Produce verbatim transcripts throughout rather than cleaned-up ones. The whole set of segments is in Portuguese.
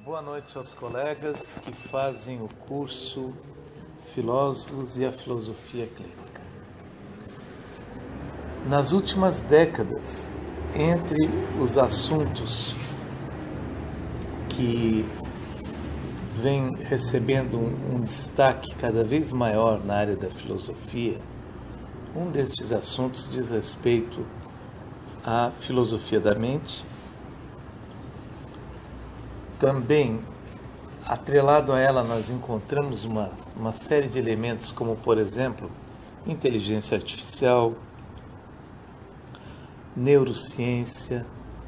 Boa noite aos colegas que fazem o curso Filósofos e a Filosofia Clínica. Nas últimas décadas, entre os assuntos que vêm recebendo um, um destaque cada vez maior na área da filosofia, um destes assuntos diz respeito à filosofia da mente. Também, atrelado a ela, nós encontramos uma, uma série de elementos, como, por exemplo, inteligência artificial, neurociência,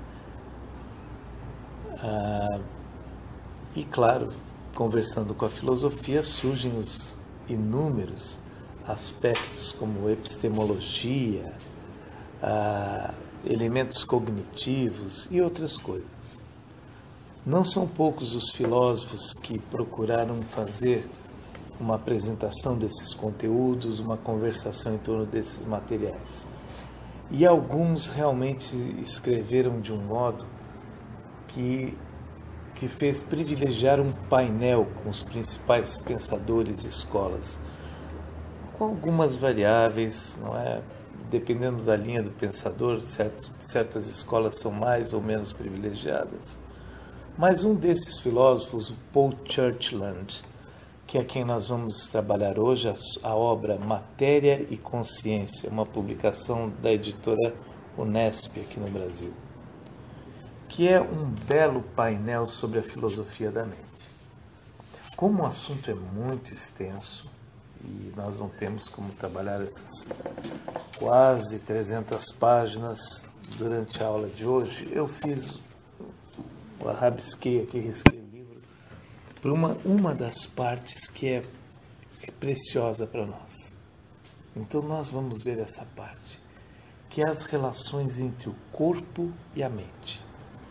ah, e, claro, conversando com a filosofia, surgem os inúmeros aspectos, como epistemologia, ah, elementos cognitivos e outras coisas. Não são poucos os filósofos que procuraram fazer uma apresentação desses conteúdos, uma conversação em torno desses materiais. E alguns realmente escreveram de um modo que, que fez privilegiar um painel com os principais pensadores e escolas, com algumas variáveis, não é? Dependendo da linha do pensador, certos, certas escolas são mais ou menos privilegiadas. Mas um desses filósofos, o Paul Churchland, que é quem nós vamos trabalhar hoje, a, a obra Matéria e Consciência, uma publicação da editora Unesp aqui no Brasil, que é um belo painel sobre a filosofia da mente. Como o assunto é muito extenso, e nós não temos como trabalhar essas quase trezentas páginas durante a aula de hoje, eu fiz... Eu rabisquei aqui, risquei o livro, por uma, uma das partes que é, é preciosa para nós. Então nós vamos ver essa parte, que é as relações entre o corpo e a mente.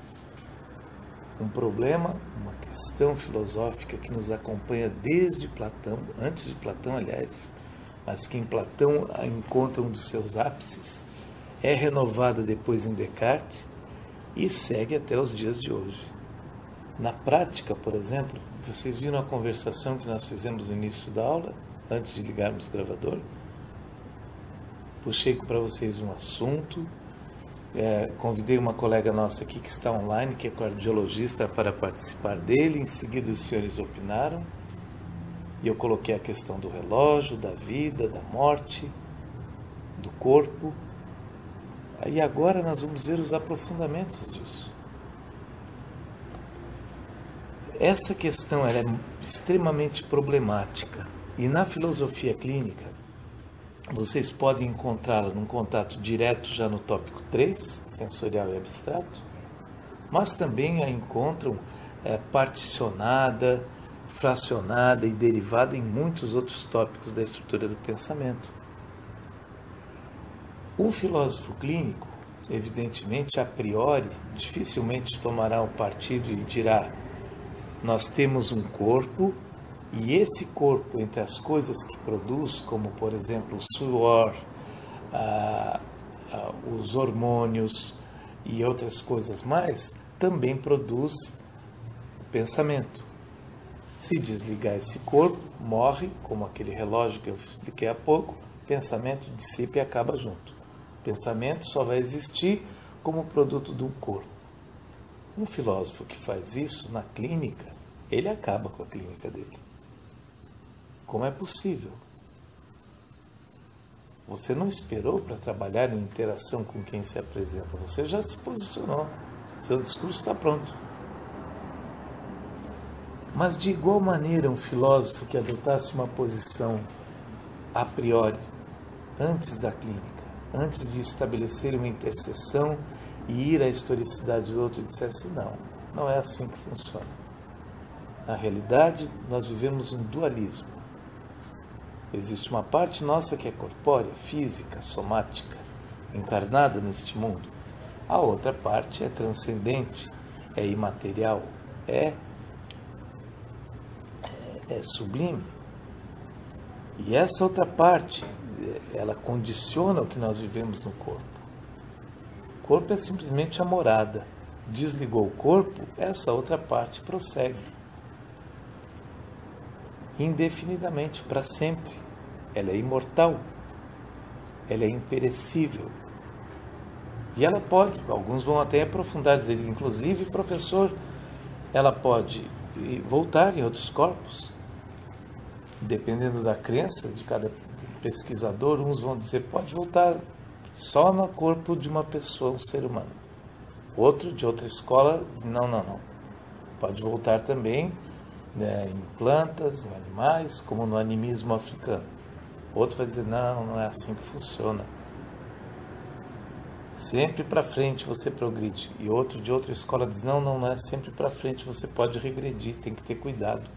Um problema, uma questão filosófica que nos acompanha desde Platão, antes de Platão, aliás, mas que em Platão encontra um dos seus ápices, é renovada depois em Descartes, e segue até os dias de hoje. Na prática, por exemplo, vocês viram a conversação que nós fizemos no início da aula, antes de ligarmos o gravador? Puxei para vocês um assunto, é, convidei uma colega nossa aqui que está online, que é cardiologista, para participar dele, em seguida os senhores opinaram, e eu coloquei a questão do relógio, da vida, da morte, do corpo. E agora nós vamos ver os aprofundamentos disso. Essa questão ela é extremamente problemática. E na filosofia clínica, vocês podem encontrá-la num contato direto já no tópico três, sensorial e abstrato, mas também a encontram é, particionada, fracionada e derivada em muitos outros tópicos da estrutura do pensamento. Um filósofo clínico, evidentemente, a priori, dificilmente tomará um partido e dirá: nós temos um corpo, e esse corpo, entre as coisas que produz, como, por exemplo, o suor, ah, ah, os hormônios e outras coisas mais, também produz pensamento. Se desligar esse corpo, morre, como aquele relógio que eu expliquei há pouco, pensamento dissipa e acaba junto. Pensamento só vai existir como produto do corpo. Um filósofo que faz isso na clínica, ele acaba com a clínica dele. Como é possível? Você não esperou para trabalhar em interação com quem se apresenta, você já se posicionou, seu discurso está pronto. Mas de igual maneira, um filósofo que adotasse uma posição a priori, antes da clínica, antes de estabelecer uma interseção e ir à historicidade do outro, dissesse: não, não é assim que funciona. Na realidade, nós vivemos um dualismo. Existe uma parte nossa que é corpórea, física, somática, encarnada neste mundo. A outra parte é transcendente, é imaterial, é, é, é sublime. E essa outra parte, ela condiciona o que nós vivemos no corpo. O corpo é simplesmente a morada, desligou o corpo, essa outra parte prossegue indefinidamente, para sempre. Ela é imortal, ela é imperecível. E ela pode, alguns vão até aprofundar, dizer, inclusive, professor, ela pode voltar em outros corpos, dependendo da crença de cada pesquisador. Uns vão dizer, pode voltar só no corpo de uma pessoa, um ser humano. Outro, de outra escola, não, não, não. Pode voltar também, né, em plantas, em animais, como no animismo africano. Outro vai dizer, não, não é assim que funciona. Sempre para frente você progride. E outro de outra escola diz, não, não, não é sempre para frente, você pode regredir, tem que ter cuidado.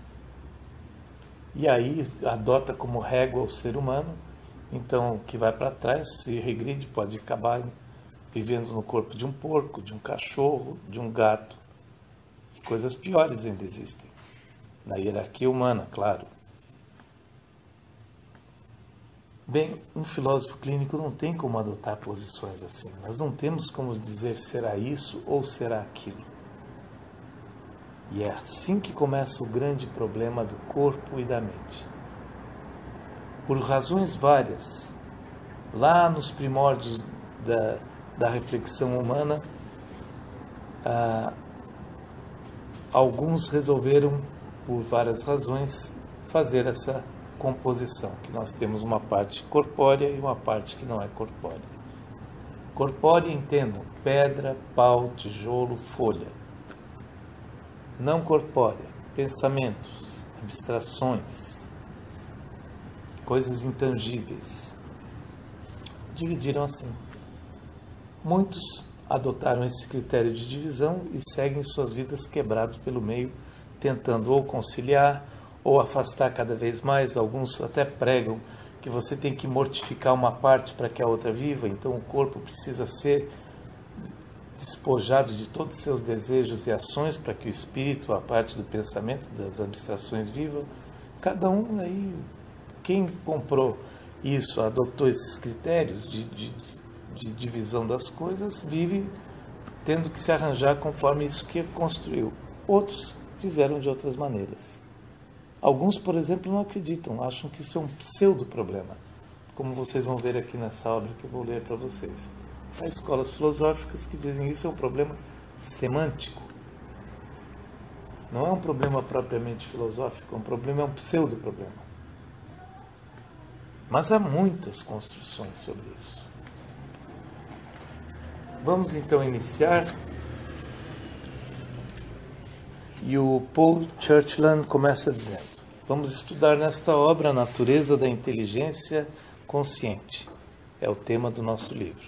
E aí adota como régua o ser humano, então o que vai para trás, se regride, pode acabar vivendo no corpo de um porco, de um cachorro, de um gato. E coisas piores ainda existem. Na hierarquia humana, claro. Bem, um filósofo clínico não tem como adotar posições assim. Nós não temos como dizer será isso ou será aquilo. E é assim que começa o grande problema do corpo e da mente. Por razões várias, lá nos primórdios da, da reflexão humana, ah, alguns resolveram, por várias razões, fazer essa composição, que nós temos uma parte corpórea e uma parte que não é corpórea. Corpórea, entendam, pedra, pau, tijolo, folha. Não corpórea, pensamentos, abstrações, coisas intangíveis. Dividiram assim. Muitos adotaram esse critério de divisão e seguem suas vidas quebrados pelo meio, tentando ou conciliar ou afastar cada vez mais. Alguns até pregam que você tem que mortificar uma parte para que a outra viva, então o corpo precisa ser despojado de todos os seus desejos e ações para que o espírito, a parte do pensamento, das abstrações viva. Cada um aí, quem comprou isso, adotou esses critérios de, de, de divisão das coisas, vive tendo que se arranjar conforme isso que construiu. Outros fizeram de outras maneiras. Alguns, por exemplo, não acreditam, acham que isso é um pseudo-problema, como vocês vão ver aqui nessa obra que eu vou ler para vocês. Há escolas filosóficas que dizem que isso é um problema semântico. Não é um problema propriamente filosófico, é um problema, é um pseudo-problema. Mas há muitas construções sobre isso. Vamos então iniciar. E o Paul Churchland começa dizendo: vamos estudar nesta obra a natureza da inteligência consciente. É o tema do nosso livro.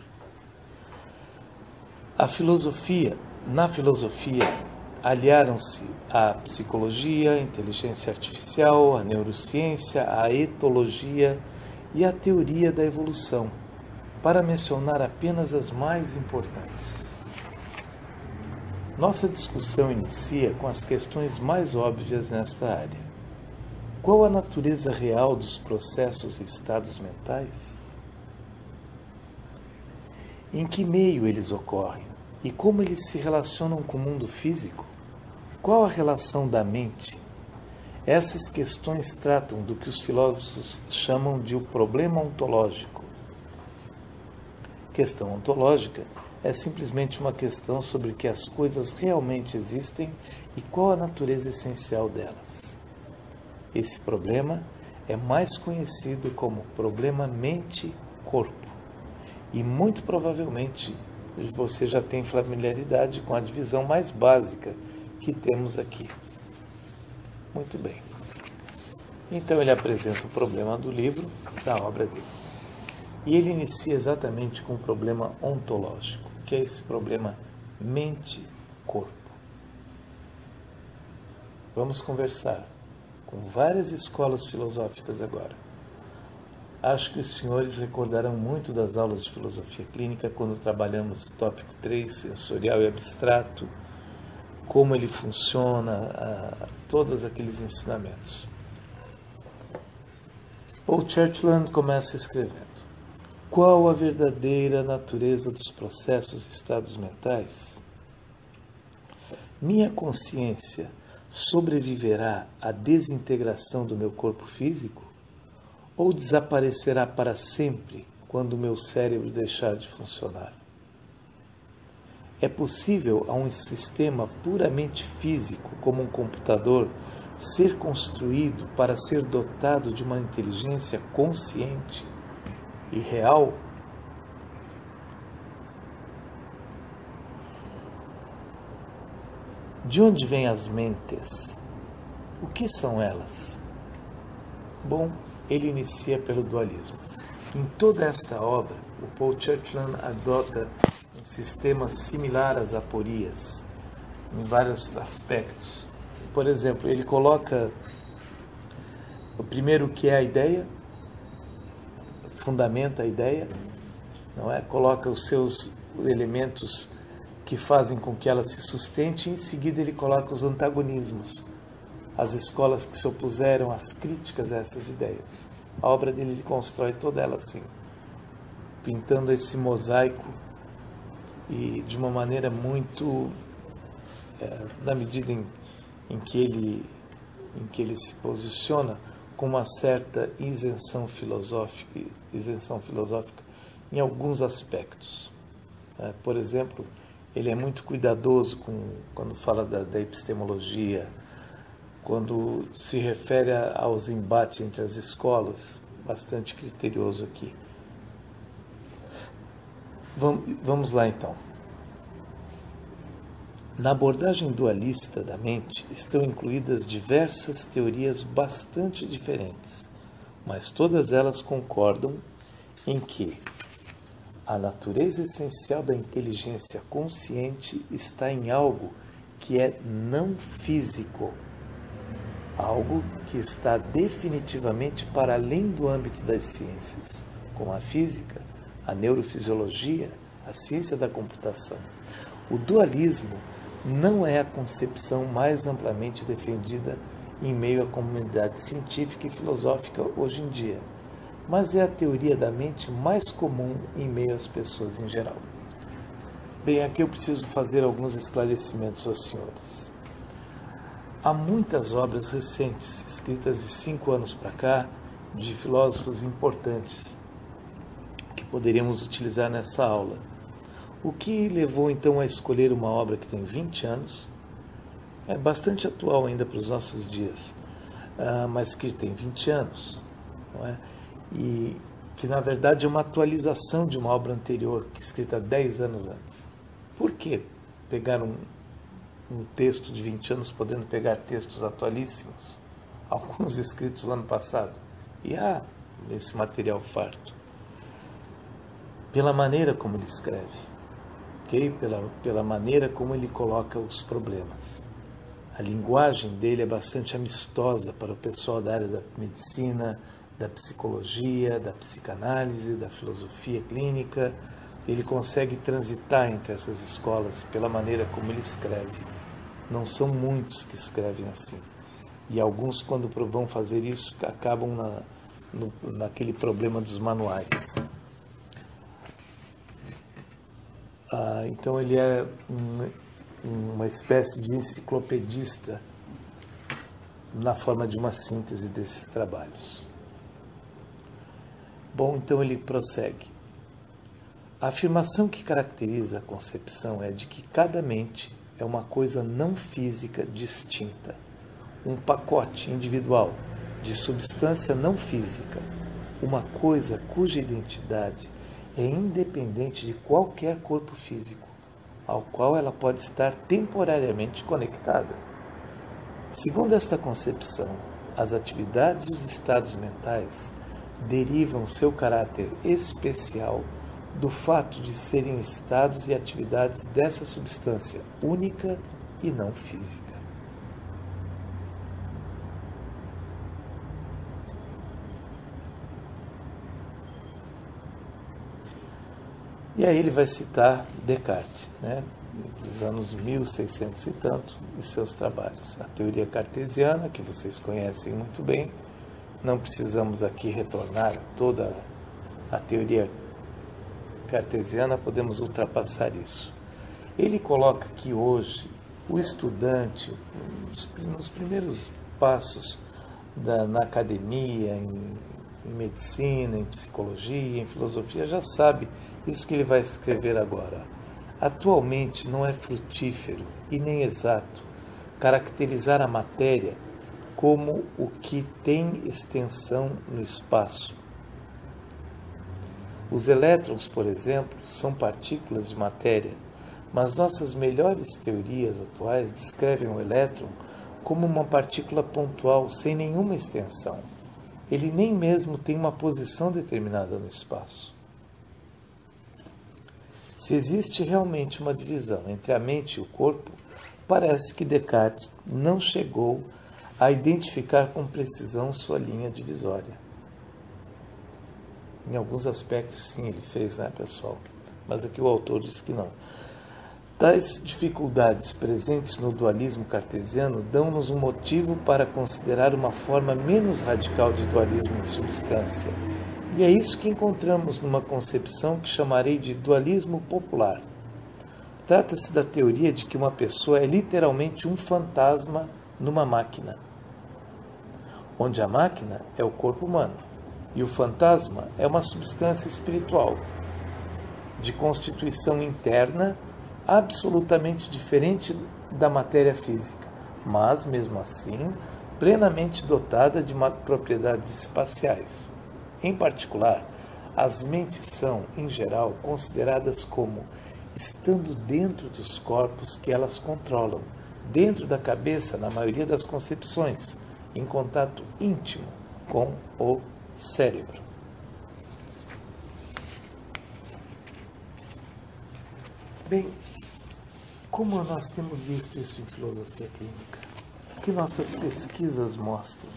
A filosofia, na filosofia, aliaram-se a psicologia, a inteligência artificial, a neurociência, a etologia e a teoria da evolução, para mencionar apenas as mais importantes. Nossa discussão inicia com as questões mais óbvias nesta área. Qual a natureza real dos processos e estados mentais? Em que meio eles ocorrem? E como eles se relacionam com o mundo físico? Qual a relação da mente? Essas questões tratam do que os filósofos chamam de o problema ontológico. Questão ontológica é simplesmente uma questão sobre que as coisas realmente existem e qual a natureza essencial delas. Esse problema é mais conhecido como problema mente-corpo e muito provavelmente você já tem familiaridade com a divisão mais básica que temos aqui. Muito bem. Então ele apresenta o problema do livro, da obra dele. E ele inicia exatamente com o problema ontológico, que é esse problema mente-corpo. Vamos conversar com várias escolas filosóficas agora. Acho que os senhores recordarão muito das aulas de filosofia clínica quando trabalhamos o tópico três, sensorial e abstrato, como ele funciona, a, todos aqueles ensinamentos. Paul Churchland começa escrevendo: qual a verdadeira natureza dos processos e estados mentais? minha consciência sobreviverá à desintegração do meu corpo físico? Ou desaparecerá para sempre quando o meu cérebro deixar de funcionar? É possível a um sistema puramente físico, como um computador, ser construído para ser dotado de uma inteligência consciente e real? De onde vêm as mentes? O que são elas? Bom, ele inicia pelo dualismo. Em toda esta obra, o Paul Churchland adota um sistema similar às aporias, em vários aspectos. Por exemplo, ele coloca o primeiro que é a ideia, fundamenta a ideia, não é? Coloca os seus elementos que fazem com que ela se sustente, e em seguida ele coloca os antagonismos, as escolas que se opuseram às críticas a essas ideias. A obra dele ele constrói toda ela assim, pintando esse mosaico e de uma maneira muito, é, na medida em, em, que ele, em que ele se posiciona com uma certa isenção filosófica, isenção filosófica em alguns aspectos. É, por exemplo, ele é muito cuidadoso com, quando fala da, da epistemologia, quando se refere aos embates entre as escolas, bastante criterioso aqui. Vamos lá então. Na abordagem dualista da mente estão incluídas diversas teorias bastante diferentes, mas todas elas concordam em que a natureza essencial da inteligência consciente está em algo que é não físico, algo que está definitivamente para além do âmbito das ciências, como a física, a neurofisiologia, a ciência da computação. O dualismo não é a concepção mais amplamente defendida em meio à comunidade científica e filosófica hoje em dia, mas é a teoria da mente mais comum em meio às pessoas em geral. Bem, aqui eu preciso fazer alguns esclarecimentos aos senhores. Há muitas obras recentes, escritas de cinco anos para cá, de filósofos importantes, que poderíamos utilizar nessa aula. O que levou então a escolher uma obra que tem vinte anos, é bastante atual ainda para os nossos dias, uh, mas que tem vinte anos, não é? E que na verdade é uma atualização de uma obra anterior, que escrita dez anos antes. Por que pegar um, um texto de vinte anos podendo pegar textos atualíssimos, alguns escritos no ano passado? E há esse material farto. Pela maneira como ele escreve, okay? pela, pela maneira como ele coloca os problemas. A linguagem dele é bastante amistosa para o pessoal da área da medicina, da psicologia, da psicanálise, da filosofia clínica. Ele consegue transitar entre essas escolas pela maneira como ele escreve. Não são muitos que escrevem assim. E alguns, quando vão fazer isso, acabam na, no, naquele problema dos manuais. Ah, então ele é um, uma espécie de enciclopedista na forma de uma síntese desses trabalhos. Bom, então ele prossegue. A afirmação que caracteriza a concepção é de que cada mente é uma coisa não física distinta, um pacote individual de substância não física, uma coisa cuja identidade é independente de qualquer corpo físico, ao qual ela pode estar temporariamente conectada. Segundo esta concepção, as atividades e os estados mentais derivam seu caráter especial do fato de serem estados e atividades dessa substância única e não física. E aí ele vai citar Descartes, né, dos anos mil e seiscentos e tanto, e seus trabalhos. A teoria cartesiana, que vocês conhecem muito bem, não precisamos aqui retornar toda a teoria cartesiana, podemos ultrapassar isso. Ele coloca que hoje o estudante, nos, nos primeiros passos da, na academia, em, em medicina, em psicologia, em filosofia, já sabe isso que ele vai escrever agora. Atualmente não é frutífero e nem exato caracterizar a matéria como o que tem extensão no espaço. Os elétrons, por exemplo, são partículas de matéria, mas nossas melhores teorias atuais descrevem o elétron como uma partícula pontual sem nenhuma extensão. Ele nem mesmo tem uma posição determinada no espaço. Se existe realmente uma divisão entre a mente e o corpo, parece que Descartes não chegou a identificar com precisão sua linha divisória. Em alguns aspectos, sim, ele fez, né, pessoal? Mas aqui o autor diz que não. Tais dificuldades presentes no dualismo cartesiano dão-nos um motivo para considerar uma forma menos radical de dualismo de substância. E é isso que encontramos numa concepção que chamarei de dualismo popular. Trata-se da teoria de que uma pessoa é literalmente um fantasma numa máquina, onde a máquina é o corpo humano e o fantasma é uma substância espiritual, de constituição interna absolutamente diferente da matéria física, mas, mesmo assim, plenamente dotada de propriedades espaciais. Em particular, as mentes são, em geral, consideradas como estando dentro dos corpos que elas controlam, dentro da cabeça, na maioria das concepções, em contato íntimo com o cérebro. Bem, como nós temos visto isso em filosofia clínica? O que nossas pesquisas mostram?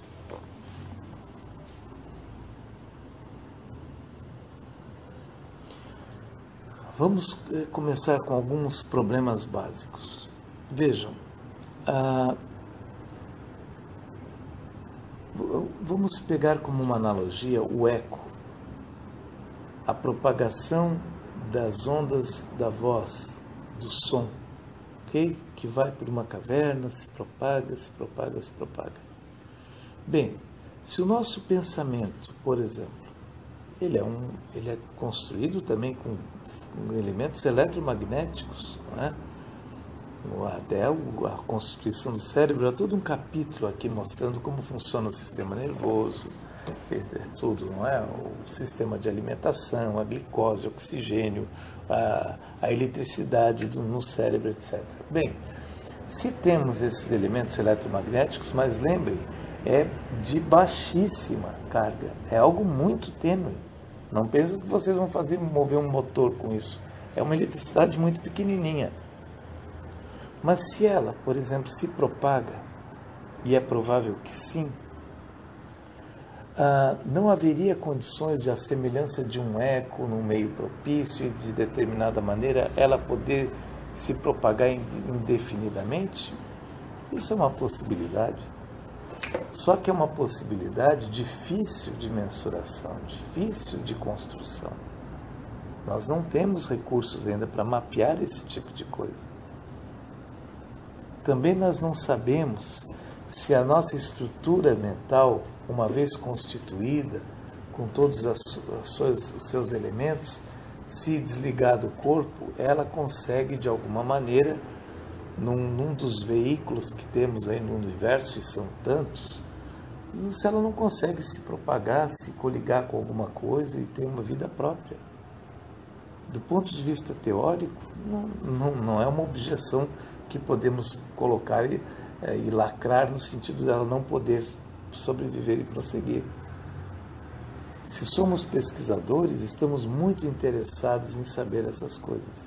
Vamos começar com alguns problemas básicos. Vejam, ah, vamos pegar como uma analogia o eco, a propagação das ondas da voz, do som, ok? Que vai por uma caverna, se propaga, se propaga, se propaga. Bem, se o nosso pensamento, por exemplo, ele é, um, ele é construído também com, com elementos eletromagnéticos, não é? Até a constituição do cérebro, há todo um capítulo aqui mostrando como funciona o sistema nervoso, é tudo, não é? O sistema de alimentação, a glicose, o oxigênio, a, a eletricidade do, no cérebro, etcétera. Bem, se temos esses elementos eletromagnéticos, mas lembrem, é de baixíssima carga, é algo muito tênue. Não pensem que vocês vão fazer mover um motor com isso. É uma eletricidade muito pequenininha. Mas se ela, por exemplo, se propaga, e é provável que sim, ah, não haveria condições de a semelhança de um eco num meio propício e de determinada maneira ela poder se propagar indefinidamente? Isso é uma possibilidade. Só que é uma possibilidade difícil de mensuração, difícil de construção. Nós não temos recursos ainda para mapear esse tipo de coisa. Também nós não sabemos se a nossa estrutura mental, uma vez constituída, com todos as, as suas, os seus elementos, se desligar do corpo, ela consegue de alguma maneira, num, num dos veículos que temos aí no universo, e são tantos, se ela não consegue se propagar, se coligar com alguma coisa e ter uma vida própria. Do ponto de vista teórico, não, não, não é uma objeção que podemos colocar e, é, e lacrar no sentido dela não poder sobreviver e prosseguir. Se somos pesquisadores, estamos muito interessados em saber essas coisas.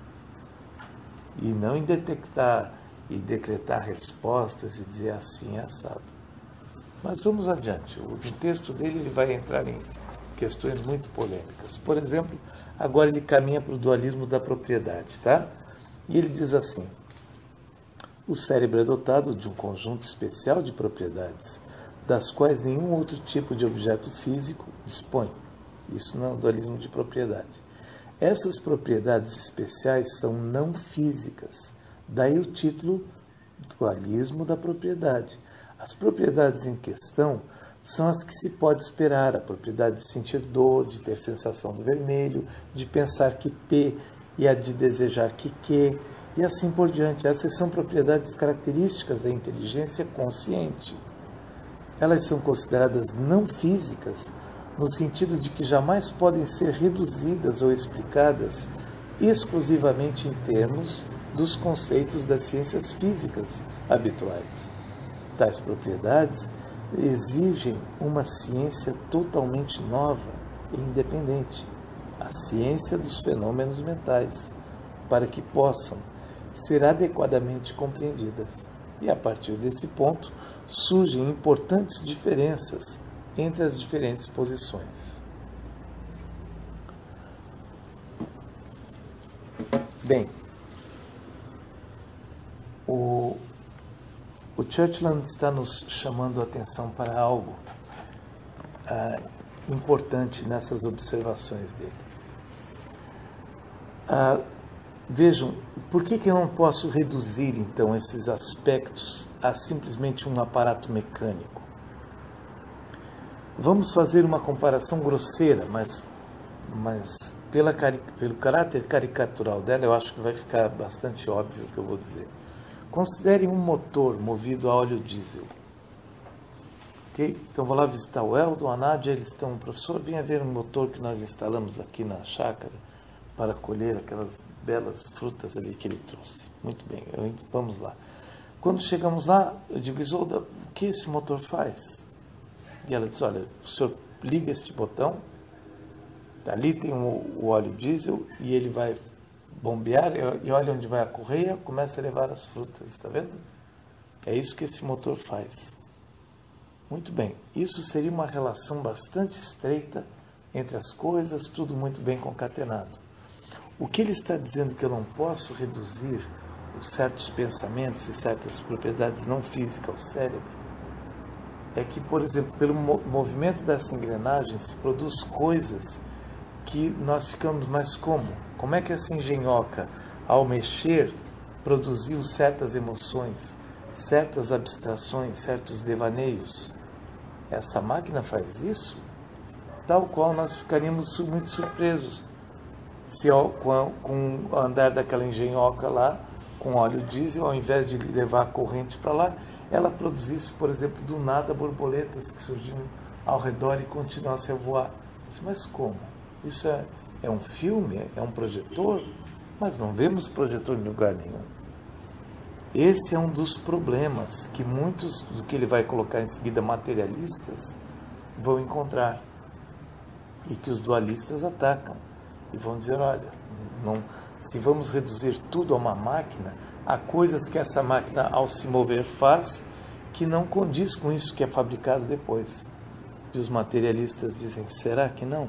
E não em detectar e decretar respostas e dizer assim é assado. Mas vamos adiante. O texto dele ele vai entrar em questões muito polêmicas. Por exemplo, agora ele caminha para o dualismo da propriedade, tá? E ele diz assim: o cérebro é dotado de um conjunto especial de propriedades, das quais nenhum outro tipo de objeto físico dispõe. Isso não é um dualismo de propriedade. Essas propriedades especiais são não físicas, Daí o título, dualismo da propriedade. As propriedades em questão são as que se pode esperar, a propriedade de sentir dor, de ter sensação do vermelho, de pensar que P e a de desejar que Q, e assim por diante. Essas são propriedades características da inteligência consciente. Elas são consideradas não físicas, no sentido de que jamais podem ser reduzidas ou explicadas exclusivamente em termos dos conceitos das ciências físicas habituais. Tais propriedades exigem uma ciência totalmente nova e independente, a ciência dos fenômenos mentais, para que possam ser adequadamente compreendidas. E a partir desse ponto surgem importantes diferenças entre as diferentes posições. Bem, o, o Churchland está nos chamando a atenção para algo ah, importante nessas observações dele. Ah, vejam, por que, que eu não posso reduzir, então, esses aspectos a simplesmente um aparato mecânico? Vamos fazer uma comparação grosseira, mas, mas pela, pelo caráter caricatural dela, eu acho que vai ficar bastante óbvio o que eu vou dizer. Considere um motor movido a óleo diesel. Okay? Então, vou lá visitar o Eldon, a Nádia, eles estão... Professor, venha ver um motor que nós instalamos aqui na chácara para colher aquelas belas frutas ali que ele trouxe. Muito bem, eu, vamos lá. Quando chegamos lá, eu digo, Isolda, o que esse motor faz? E ela diz, olha, o senhor liga este botão, ali tem o, o óleo diesel e ele vai bombear, e olha onde vai a correia, começa a levar as frutas, está vendo? É isso que esse motor faz. Muito bem, isso seria uma relação bastante estreita entre as coisas, tudo muito bem concatenado. O que ele está dizendo que eu não posso reduzir os certos pensamentos e certas propriedades não físicas ao cérebro é que, por exemplo, pelo movimento dessa engrenagem se produz coisas que nós ficamos mais como? Como é que essa engenhoca, ao mexer, produziu certas emoções, certas abstrações, certos devaneios? Essa máquina faz isso? Tal qual nós ficaríamos muito surpresos se ao, com, com o andar daquela engenhoca lá, com óleo diesel, ao invés de levar a corrente para lá, ela produzisse, por exemplo, do nada borboletas que surgiam ao redor e continuassem a voar. Mas como? Isso é, é um filme? É um projetor? Mas não vemos projetor em lugar nenhum. Esse é um dos problemas que muitos, do que ele vai colocar em seguida, materialistas, vão encontrar. E que os dualistas atacam. E vão dizer, olha, não, se vamos reduzir tudo a uma máquina, há coisas que essa máquina, ao se mover, faz que não condiz com isso que é fabricado depois. E os materialistas dizem, será que não?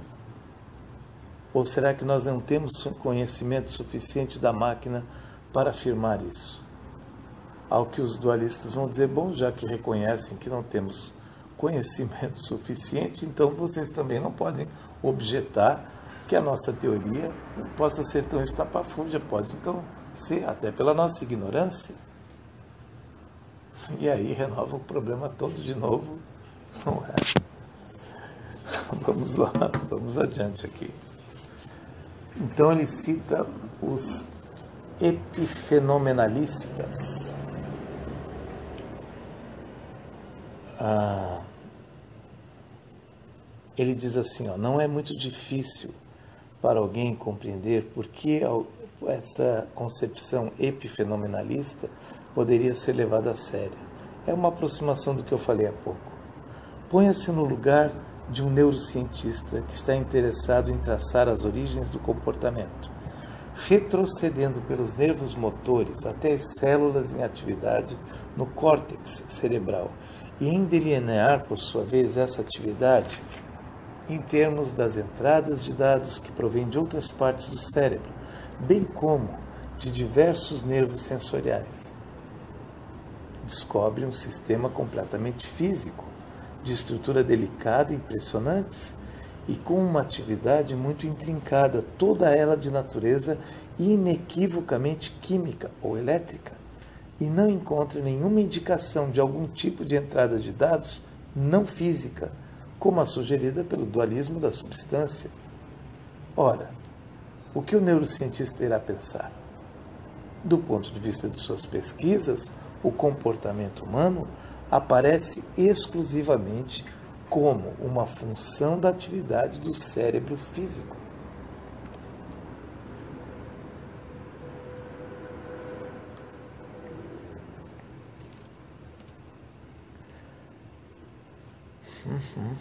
Ou será que nós não temos conhecimento suficiente da máquina para afirmar isso? Ao que os dualistas vão dizer, bom, já que reconhecem que não temos conhecimento suficiente, então vocês também não podem objetar que a nossa teoria possa ser tão estapafúrdia, pode então ser, até pela nossa ignorância. E aí renova o problema todo de novo, não é? Vamos lá, vamos adiante aqui. Então ele cita os epifenomenalistas. Ah, ele diz assim, ó, não é muito difícil para alguém compreender por que essa concepção epifenomenalista poderia ser levada a sério. É uma aproximação do que eu falei há pouco. Ponha-se no lugar de um neurocientista que está interessado em traçar as origens do comportamento, retrocedendo pelos nervos motores até as células em atividade no córtex cerebral e em delinear, por sua vez, essa atividade em termos das entradas de dados que provêm de outras partes do cérebro, bem como de diversos nervos sensoriais. Descobre um sistema completamente físico, de estrutura delicada e impressionantes, e com uma atividade muito intrincada, toda ela de natureza inequivocamente química ou elétrica, e não encontra nenhuma indicação de algum tipo de entrada de dados não física, como a sugerida pelo dualismo da substância. Ora, o que o neurocientista irá pensar? Do ponto de vista de suas pesquisas, o comportamento humano aparece exclusivamente como uma função da atividade do cérebro físico. Uhum.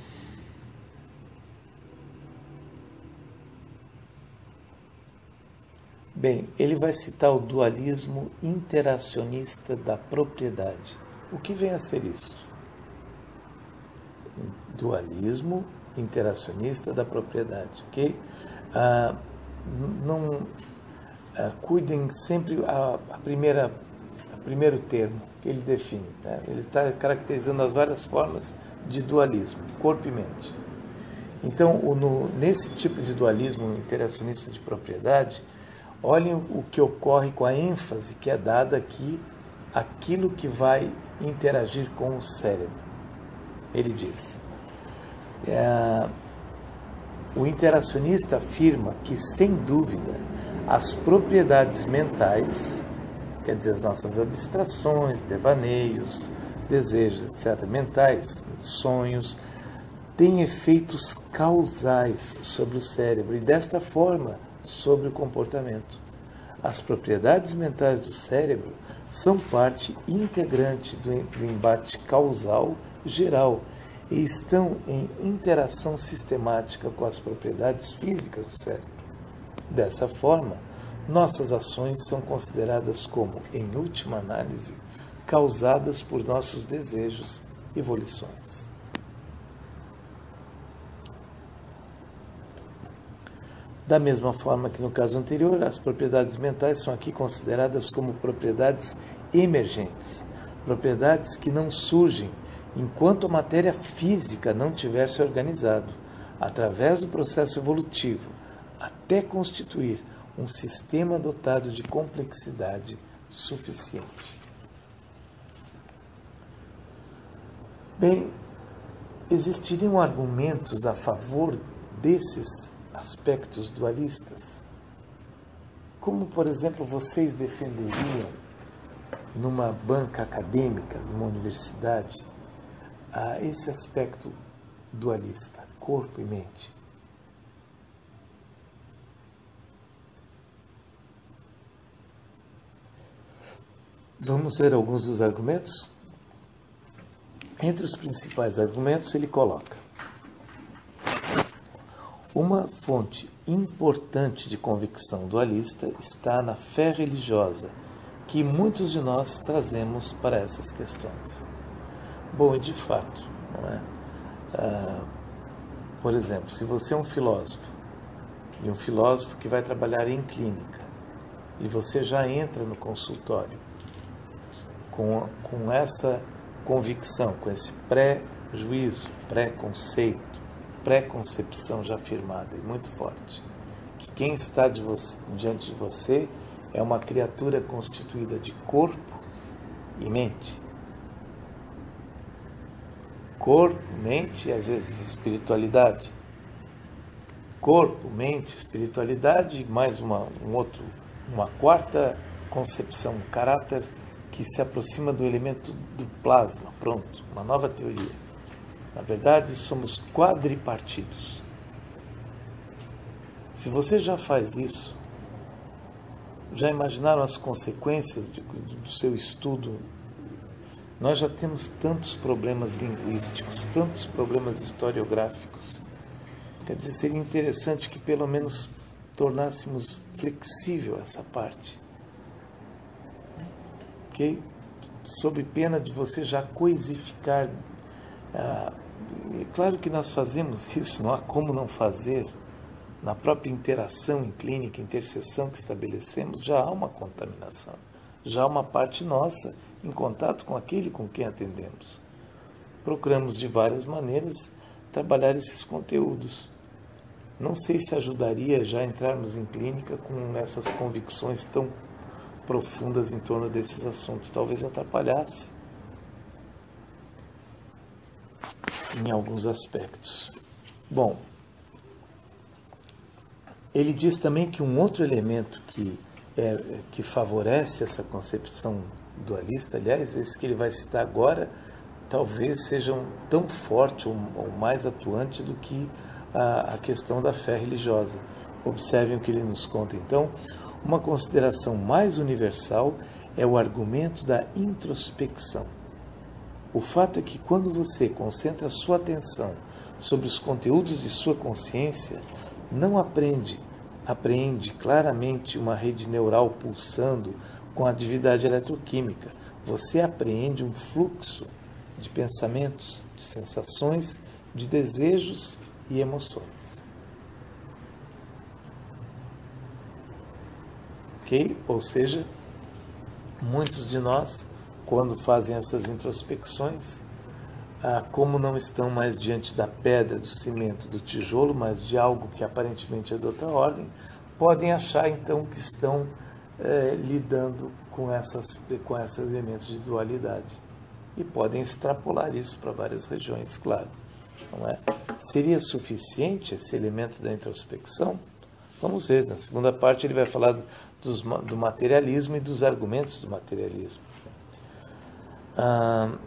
Bem, ele vai citar o dualismo interacionista da propriedade. O que vem a ser isso? Dualismo interacionista da propriedade, ok? Ah, não ah, cuidem sempre a, a primeira, a primeiro termo que ele define. Né? Ele está caracterizando as várias formas de dualismo, corpo e mente. Então, o, no, nesse tipo de dualismo interacionista de propriedade, olhem o que ocorre com a ênfase que é dada aqui àquilo que vai interagir com o cérebro. Ele diz, é, o interacionista afirma que, sem dúvida, as propriedades mentais, quer dizer, as nossas abstrações, devaneios, desejos, etcétera, mentais, sonhos, têm efeitos causais sobre o cérebro e, desta forma, sobre o comportamento. As propriedades mentais do cérebro são parte integrante do embate causal geral e estão em interação sistemática com as propriedades físicas do cérebro. Dessa forma, nossas ações são consideradas como, em última análise, causadas por nossos desejos e volições. Da mesma forma que no caso anterior, as propriedades mentais são aqui consideradas como propriedades emergentes, propriedades que não surgem enquanto a matéria física não tiver se organizado, através do processo evolutivo, até constituir um sistema dotado de complexidade suficiente. Bem, existiriam argumentos a favor desses aspectos dualistas? Como, por exemplo, vocês defenderiam numa banca acadêmica, numa universidade, a esse aspecto dualista, corpo e mente? Vamos ver alguns dos argumentos? Entre os principais argumentos, ele coloca: uma fonte importante de convicção dualista está na fé religiosa que muitos de nós trazemos para essas questões. Bom, e de fato, não é? Ah, por exemplo, se você é um filósofo, e um filósofo que vai trabalhar em clínica, e você já entra no consultório com, com essa convicção, com esse pré-juízo, pré-conceito, pré-concepção já afirmada e muito forte, que quem está de você, diante de você é uma criatura constituída de corpo e mente. Corpo, mente e às vezes espiritualidade. Corpo, mente, espiritualidade e mais uma, um outro, uma quarta concepção, um caráter que se aproxima do elemento do plasma. Pronto, uma nova teoria. Na verdade, somos quadripartidos. Se você já faz isso, já imaginaram as consequências de, do seu estudo? Nós já temos tantos problemas linguísticos, tantos problemas historiográficos. Quer dizer, seria interessante que pelo menos tornássemos flexível essa parte. Ok? Sob pena de você já coisificar. Ah, é claro que nós fazemos isso, não há como não fazer. Na própria interação em clínica, interseção que estabelecemos, já há uma contaminação. Já há uma parte nossa em contato com aquele com quem atendemos. Procuramos de várias maneiras trabalhar esses conteúdos. Não sei se ajudaria já a entrarmos em clínica com essas convicções tão profundas em torno desses assuntos. Talvez atrapalhasse em alguns aspectos. Bom, ele diz também que um outro elemento que, é, que favorece essa concepção dualista, aliás, esse que ele vai citar agora, talvez sejam tão forte ou, ou mais atuante do que a, a questão da fé religiosa. Observem o que ele nos conta. Então, uma consideração mais universal é o argumento da introspecção. O fato é que quando você concentra sua atenção sobre os conteúdos de sua consciência, não aprende, apreende claramente uma rede neural pulsando com a atividade eletroquímica. Você apreende um fluxo de pensamentos, de sensações, de desejos e emoções. Ok? Ou seja, muitos de nós, quando fazem essas introspecções, ah, como não estão mais diante da pedra, do cimento, do tijolo, mas de algo que aparentemente é de outra ordem, podem achar então que estão eh, lidando com, essas, com esses elementos de dualidade. E podem extrapolar isso para várias regiões, claro. Não é? Seria suficiente esse elemento da introspecção? Vamos ver. Na segunda parte ele vai falar dos, do materialismo e dos argumentos do materialismo. Ah,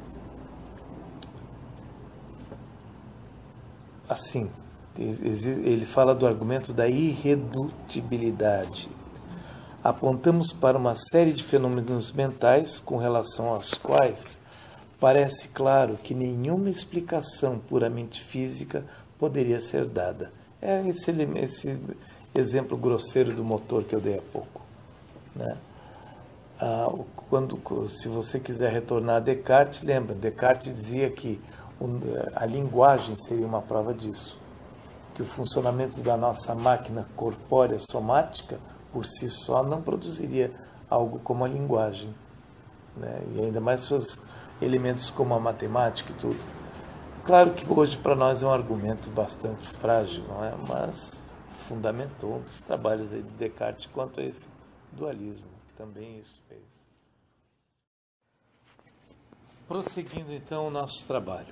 assim, ele fala do argumento da irredutibilidade. Apontamos para uma série de fenômenos mentais com relação aos quais parece claro que nenhuma explicação puramente física poderia ser dada. É esse, esse exemplo grosseiro do motor que eu dei há pouco, né? Ah, quando, se você quiser retornar a Descartes, lembra, Descartes dizia que a linguagem seria uma prova disso, que o funcionamento da nossa máquina corpórea somática por si só não produziria algo como a linguagem, né? E ainda mais seus elementos como a matemática e tudo. Claro que hoje para nós é um argumento bastante frágil, não é? Mas fundamentou os trabalhos aí de Descartes quanto a esse dualismo. Também isso fez. Prosseguindo então o nosso trabalho.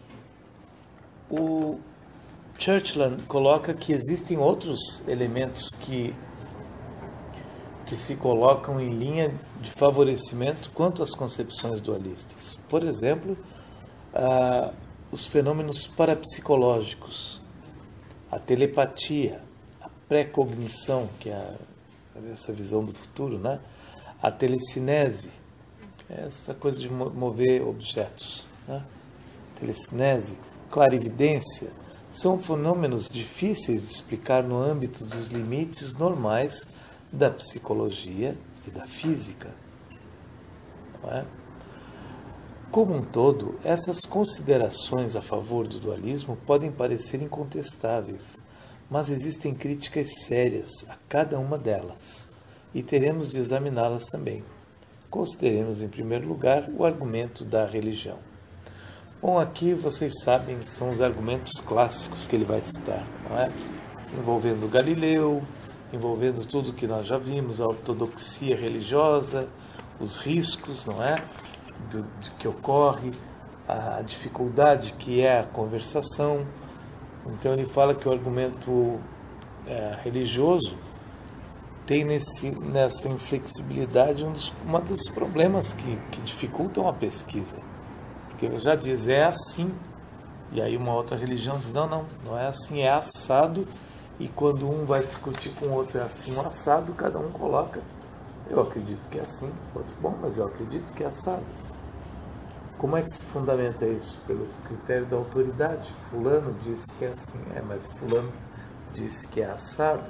O Churchland coloca que existem outros elementos que, que se colocam em linha de favorecimento quanto às concepções dualistas. Por exemplo, ah, os fenômenos parapsicológicos, a telepatia, a pré-cognição, que é a, essa visão do futuro, né? A telecinese, essa coisa de mover objetos, né? Telecinese, clarividência, são fenômenos difíceis de explicar no âmbito dos limites normais da psicologia e da física. Não é? Como um todo, essas considerações a favor do dualismo podem parecer incontestáveis, mas existem críticas sérias a cada uma delas, e teremos de examiná-las também. Consideremos, em primeiro lugar, o argumento da religião. Bom, aqui vocês sabem, são os argumentos clássicos que ele vai citar, não é? Envolvendo Galileu, envolvendo tudo que nós já vimos, a ortodoxia religiosa, os riscos, não é? Do, de que ocorre, a dificuldade que é a conversação. Então ele fala que o argumento é, religioso tem nesse, nessa inflexibilidade um dos, um dos problemas que, que dificultam a pesquisa. Porque ele já diz, é assim. E aí uma outra religião diz, não, não, não é assim, é assado. E quando um vai discutir com o outro é assim, um assado, cada um coloca, eu acredito que é assim, outro, bom, mas eu acredito que é assado. Como é que se fundamenta isso? Pelo critério da autoridade. Fulano disse que é assim, é, mas fulano disse que é assado.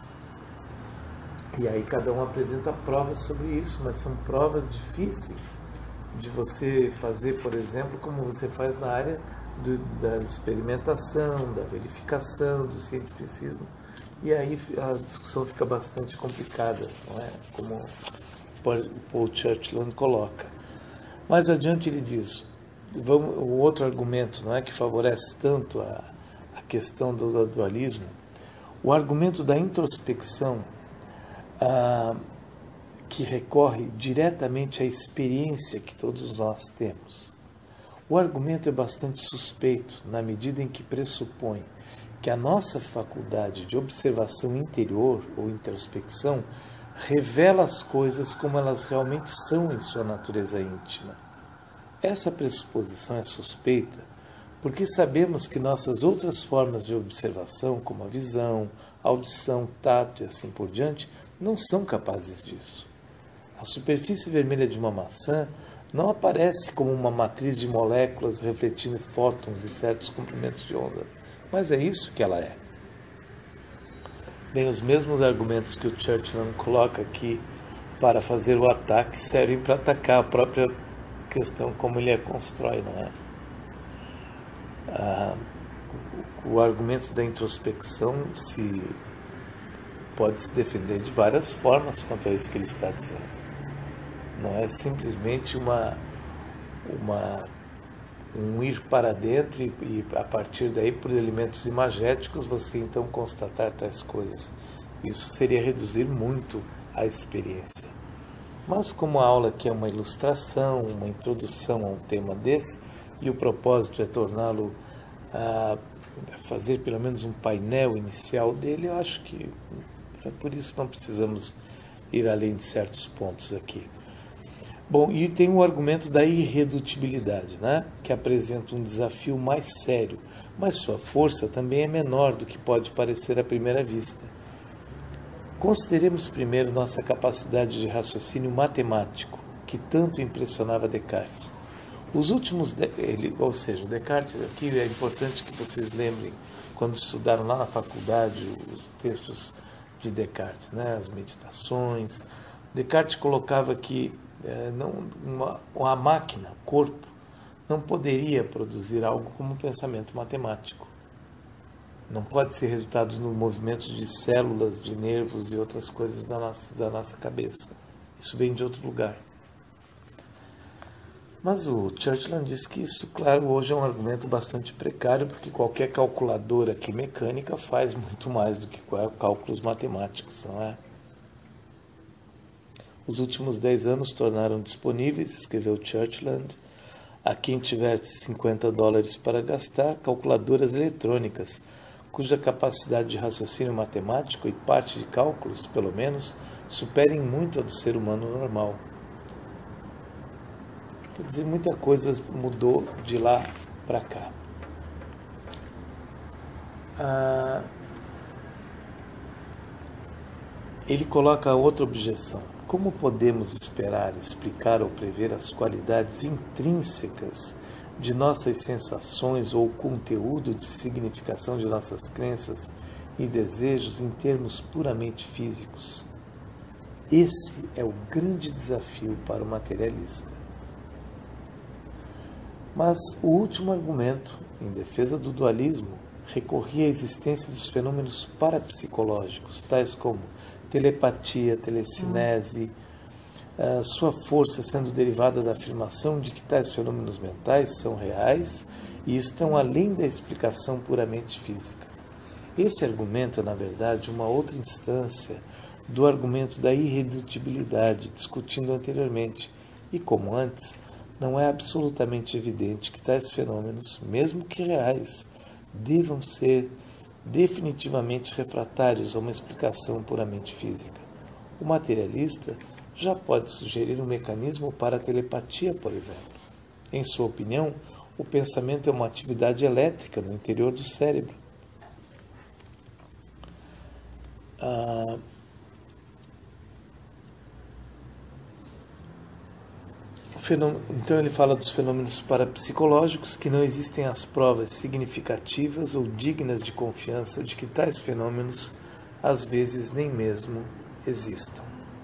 E aí cada um apresenta provas sobre isso, mas são provas difíceis de você fazer, por exemplo, como você faz na área do, da experimentação, da verificação, do cientificismo. E aí a discussão fica bastante complicada, não é? Como o Paul Churchland coloca. Mais adiante ele diz, vamos, o outro argumento, não é, que favorece tanto a, a questão do dualismo O argumento da introspecção, ah, que recorre diretamente à experiência que todos nós temos. O argumento é bastante suspeito, na medida em que pressupõe que a nossa faculdade de observação interior ou introspecção revela as coisas como elas realmente são em sua natureza íntima. Essa pressuposição é suspeita porque sabemos que nossas outras formas de observação, como a visão, audição, tato e assim por diante, não são capazes disso. A superfície vermelha de uma maçã não aparece como uma matriz de moléculas refletindo fótons e certos comprimentos de onda, mas é isso que ela é. Bem, os mesmos argumentos que o Churchland coloca aqui para fazer o ataque servem para atacar a própria questão como ele a constrói, não é? Ah, o, o argumento da introspecção se pode se defender de várias formas quanto a isso que ele está dizendo. Não é simplesmente uma, uma, um ir para dentro e, e a partir daí, por elementos imagéticos, você então constatar tais coisas. Isso seria reduzir muito a experiência. Mas como a aula aqui é uma ilustração, uma introdução a um tema desse, e o propósito é torná-lo a fazer pelo menos um painel inicial dele, eu acho que por isso não precisamos ir além de certos pontos aqui. Bom, e tem o argumento da irredutibilidade, né? Que apresenta um desafio mais sério, mas sua força também é menor do que pode parecer à primeira vista. Consideremos primeiro nossa capacidade de raciocínio matemático, que tanto impressionava Descartes. Os últimos, de... ele, ou seja, Descartes, aqui é importante que vocês lembrem, quando estudaram lá na faculdade os textos de Descartes, né? As meditações, Descartes colocava que É, não, uma, uma máquina, corpo, não poderia produzir algo como um pensamento matemático. Não pode ser resultado no movimento de células, de nervos e outras coisas da nossa, da nossa cabeça. Isso vem de outro lugar. Mas o Churchland diz que isso, claro, hoje é um argumento bastante precário, porque qualquer calculadora aqui mecânica faz muito mais do que cálculos matemáticos, não é? Os últimos dez anos tornaram disponíveis, escreveu Churchland, a quem tiver cinquenta dólares para gastar, calculadoras eletrônicas, cuja capacidade de raciocínio matemático e parte de cálculos, pelo menos, superem muito a do ser humano normal. Quer dizer, muita coisa mudou de lá para cá. Ah, ele coloca outra objeção. Como podemos esperar, explicar ou prever as qualidades intrínsecas de nossas sensações ou o conteúdo de significação de nossas crenças e desejos em termos puramente físicos? Esse é o grande desafio para o materialista. Mas o último argumento, em defesa do dualismo, recorria à existência dos fenômenos parapsicológicos, tais como telepatia, telecinese, hum. sua força sendo derivada da afirmação de que tais fenômenos mentais são reais e estão além da explicação puramente física. Esse argumento é, na verdade, uma outra instância do argumento da irredutibilidade, discutindo anteriormente, e como antes, não é absolutamente evidente que tais fenômenos, mesmo que reais, devam ser definitivamente refratários a uma explicação puramente física. O materialista já pode sugerir um mecanismo para a telepatia, por exemplo. Em sua opinião, o pensamento é uma atividade elétrica no interior do cérebro. Ah, Então ele fala dos fenômenos parapsicológicos, que não existem as provas significativas ou dignas de confiança de que tais fenômenos às vezes nem mesmo existam.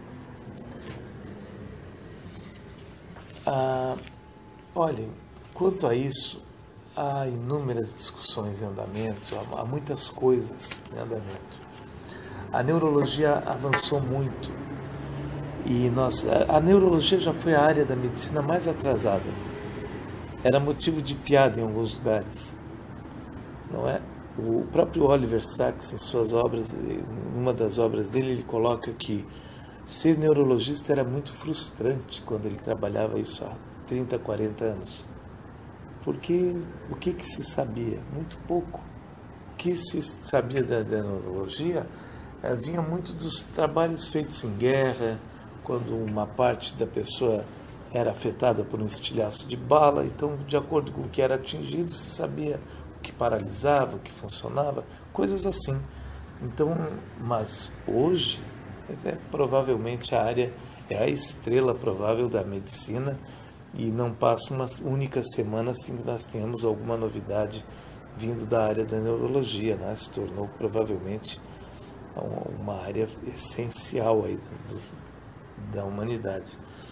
Ah, olhem, quanto a isso, há inúmeras discussões em andamento, há muitas coisas em andamento. A neurologia avançou muito. E nós, a neurologia já foi a área da medicina mais atrasada. Era motivo de piada em alguns lugares, não é? O próprio Oliver Sacks, em suas obras, em uma das obras dele, ele coloca que ser neurologista era muito frustrante quando ele trabalhava isso há trinta, quarenta anos. Porque o que, que se sabia? Muito pouco. O que se sabia da, da neurologia eh, vinha muito dos trabalhos feitos em guerra, quando uma parte da pessoa era afetada por um estilhaço de bala, então, de acordo com o que era atingido, se sabia o que paralisava, o que funcionava, coisas assim. Então, mas hoje, é, provavelmente a área é a estrela provável da medicina e não passa uma única semana sem que nós tenhamos alguma novidade vindo da área da neurologia, né? Se tornou provavelmente uma área essencial aí do, do, da humanidade.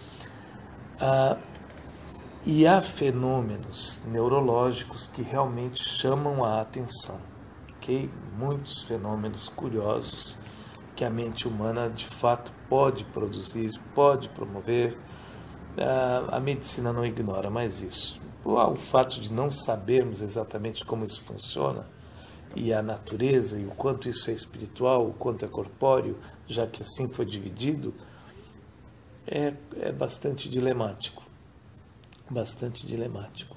Ah, e há fenômenos neurológicos que realmente chamam a atenção, okay? Muitos fenômenos curiosos que a mente humana de fato pode produzir, pode promover. Ah, a medicina não ignora mais isso. O fato de não sabermos exatamente como isso funciona, e a natureza, e o quanto isso é espiritual, o quanto é corpóreo, já que assim foi dividido, É, é bastante dilemático, bastante dilemático,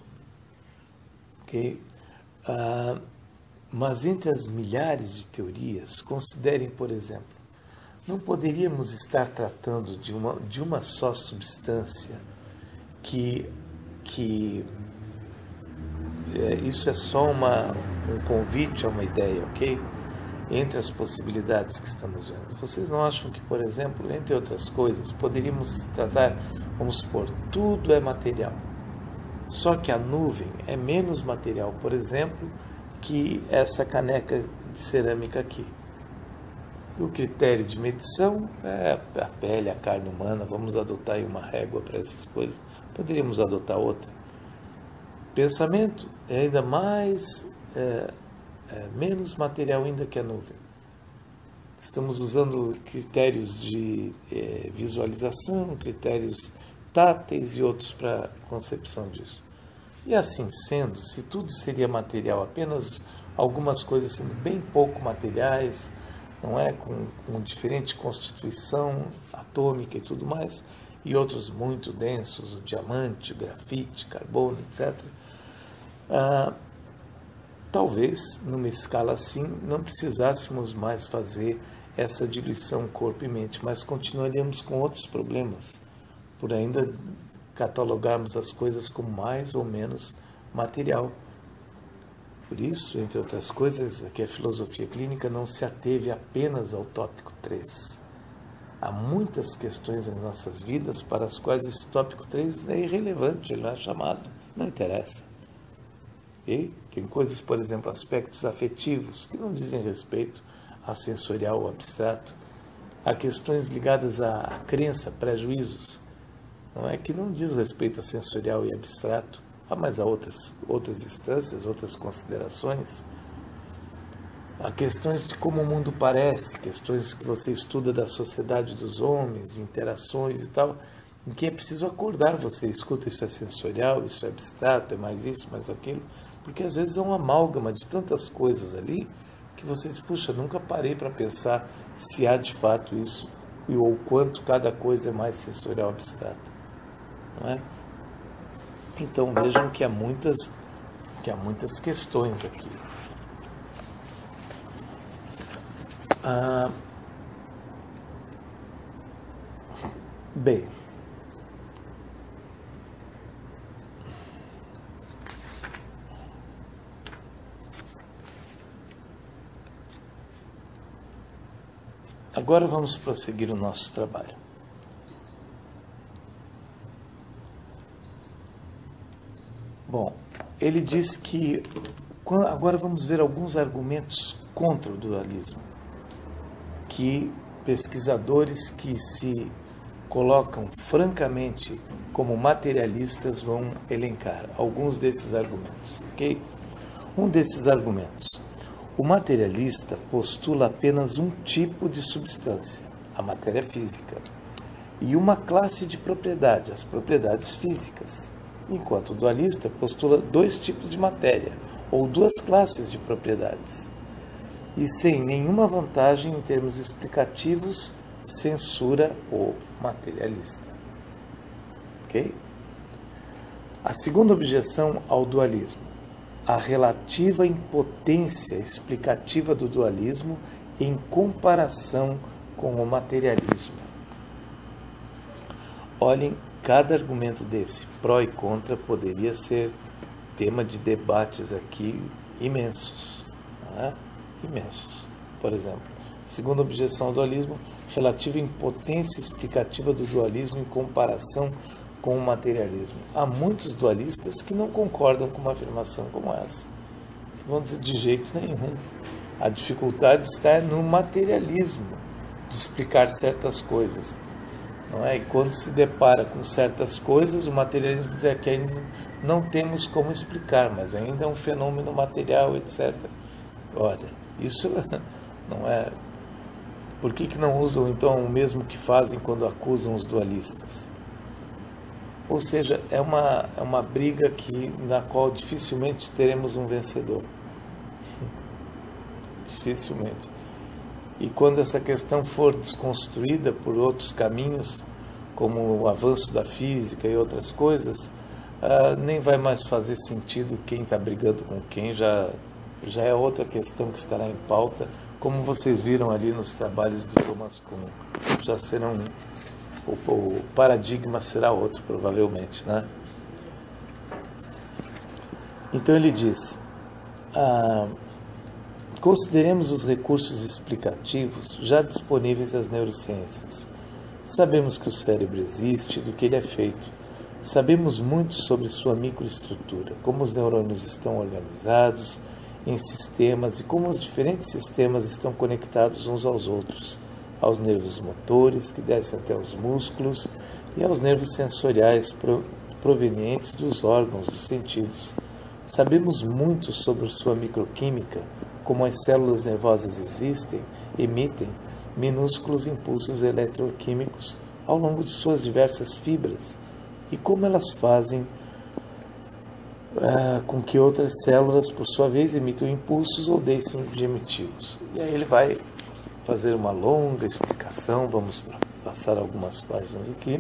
ok? Ah, mas entre as milhares de teorias, considerem, por exemplo, não poderíamos estar tratando de uma, de uma só substância que, que é, isso é só uma, um convite a uma ideia, ok? Entre as possibilidades que estamos vendo. Vocês não acham que, por exemplo, entre outras coisas, poderíamos tratar, vamos supor, tudo é material. Só que a nuvem é menos material, por exemplo, que essa caneca de cerâmica aqui. E o critério de medição é a pele, a carne humana. Vamos adotar aí uma régua para essas coisas. Poderíamos adotar outra. Pensamento é ainda mais... É, É, menos material ainda que a nuvem. Estamos usando critérios de é, visualização, critérios táteis e outros para a concepção disso. E assim sendo, se tudo seria material, apenas algumas coisas sendo bem pouco materiais, não é, com, com diferente constituição atômica e tudo mais, e outros muito densos, o diamante, o grafite, carbono, etcétera, ah, talvez, numa escala assim, não precisássemos mais fazer essa diluição corpo e mente, mas continuaríamos com outros problemas, por ainda catalogarmos as coisas como mais ou menos material. Por isso, entre outras coisas, que a filosofia clínica não se ateve apenas ao tópico três. Há muitas questões nas nossas vidas para as quais esse tópico três é irrelevante, ele não é chamado, não interessa. E tem coisas, por exemplo, aspectos afetivos que não dizem respeito a sensorial ou abstrato. Há questões ligadas à crença, prejuízos, não é, que não diz respeito a sensorial e abstrato. Há mais a outras, outras instâncias, outras considerações. Há questões de como o mundo parece, questões que você estuda da sociedade dos homens, de interações e tal, em que é preciso acordar, você escuta, isso é sensorial, isso é abstrato, é mais isso, mais aquilo, porque às vezes é uma amálgama de tantas coisas ali que você diz, puxa, nunca parei para pensar se há de fato isso ou quanto cada coisa é mais sensorial abstrata, não é? Então vejam que há muitas, que há muitas questões aqui. Ah, bem, agora vamos prosseguir o nosso trabalho. Bom, ele diz que... Agora vamos ver alguns argumentos contra o dualismo, que pesquisadores que se colocam francamente como materialistas vão elencar alguns desses argumentos, ok? Um desses argumentos. O materialista postula apenas um tipo de substância, a matéria física, e uma classe de propriedade, as propriedades físicas, enquanto o dualista postula dois tipos de matéria, ou duas classes de propriedades, e sem nenhuma vantagem em termos explicativos, censura o materialista. Ok? A segunda objeção ao dualismo: a relativa impotência explicativa do dualismo em comparação com o materialismo. Olhem, cada argumento desse, pró e contra, poderia ser tema de debates aqui imensos, não é? Imensos. Por exemplo, segunda objeção ao dualismo: relativa impotência explicativa do dualismo em comparação com o materialismo. Há muitos dualistas que não concordam com uma afirmação como essa. Vão dizer de jeito nenhum. A dificuldade está no materialismo de explicar certas coisas. Não é? E quando se depara com certas coisas, o materialismo diz que ainda não temos como explicar, mas ainda é um fenômeno material, etcétera. Olha, isso não é... Por que que não usam então o mesmo que fazem quando acusam os dualistas? Ou seja, é uma, é uma briga que, na qual dificilmente teremos um vencedor. Dificilmente. E quando essa questão for desconstruída por outros caminhos, como o avanço da física e outras coisas, uh, nem vai mais fazer sentido quem está brigando com quem, já, já é outra questão que estará em pauta, como vocês viram ali nos trabalhos de Thomas Kuhn. Já serão, o, o paradigma será outro, provavelmente, né? Então ele diz... Uh, Consideremos os recursos explicativos já disponíveis às neurociências. Sabemos que o cérebro existe e do que ele é feito. Sabemos muito sobre sua microestrutura, como os neurônios estão organizados em sistemas e como os diferentes sistemas estão conectados uns aos outros, aos nervos motores que descem até os músculos e aos nervos sensoriais provenientes dos órgãos dos sentidos. Sabemos muito sobre sua microquímica, como as células nervosas existem, emitem minúsculos impulsos eletroquímicos ao longo de suas diversas fibras e como elas fazem uh, com que outras células, por sua vez, emitam impulsos ou deixem de emitir-los. E aí ele vai fazer uma longa explicação, vamos passar algumas páginas aqui.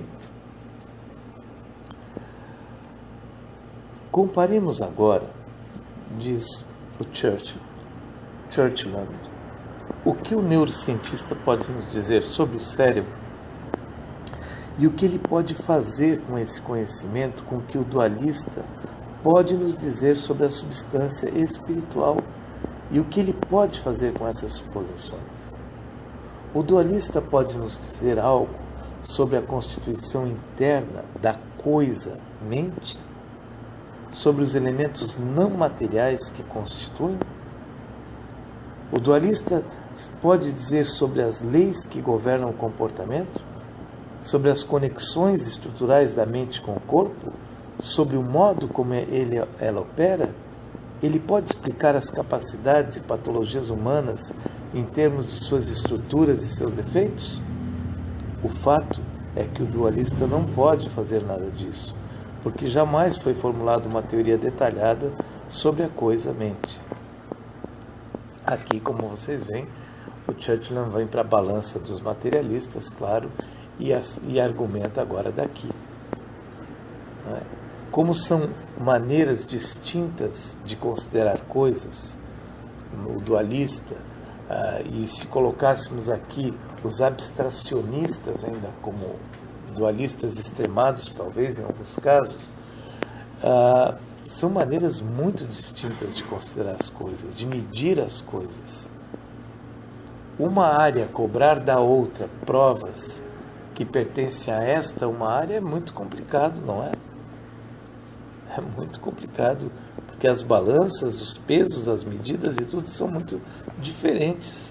Comparemos agora, diz o Churchill, Churchland, o que o neurocientista pode nos dizer sobre o cérebro e o que ele pode fazer com esse conhecimento com que o dualista pode nos dizer sobre a substância espiritual e o que ele pode fazer com essas suposições. O dualista pode nos dizer algo sobre a constituição interna da coisa mente, sobre os elementos não materiais que constituem. O dualista pode dizer sobre as leis que governam o comportamento, sobre as conexões estruturais da mente com o corpo, sobre o modo como ele, ela opera. Ele pode explicar as capacidades e patologias humanas em termos de suas estruturas e seus defeitos? O fato é que o dualista não pode fazer nada disso, porque jamais foi formulada uma teoria detalhada sobre a coisa mente. Aqui, como vocês veem, o Churchland vem para a balança dos materialistas, claro, e, as, e argumenta agora daqui. Não é? Como são maneiras distintas de considerar coisas, o dualista, ah, e se colocássemos aqui os abstracionistas, ainda como dualistas extremados, talvez, em alguns casos, ah, são maneiras muito distintas de considerar as coisas, de medir as coisas. Uma área cobrar da outra provas que pertencem a esta uma área é muito complicado, não é? É muito complicado, porque as balanças, os pesos, as medidas e tudo são muito diferentes.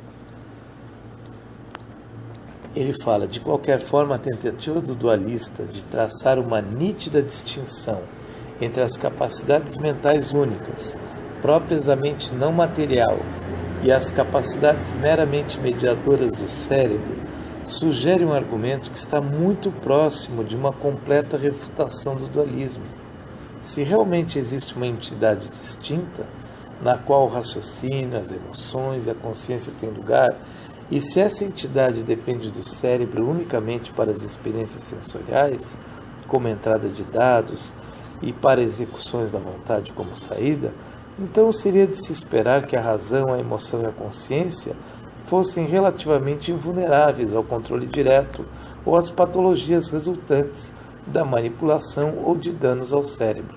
Ele fala, de qualquer forma, a tentativa do dualista de traçar uma nítida distinção entre as capacidades mentais únicas, próprias da mente não material, e as capacidades meramente mediadoras do cérebro, sugere um argumento que está muito próximo de uma completa refutação do dualismo. se realmente existe uma entidade distinta, na qual o raciocínio, as emoções e a consciência têm lugar, e se essa entidade depende do cérebro unicamente para as experiências sensoriais, como entrada de dados, e para execuções da vontade como saída, então seria de se esperar que a razão, a emoção e a consciência fossem relativamente invulneráveis ao controle direto ou às patologias resultantes da manipulação ou de danos ao cérebro.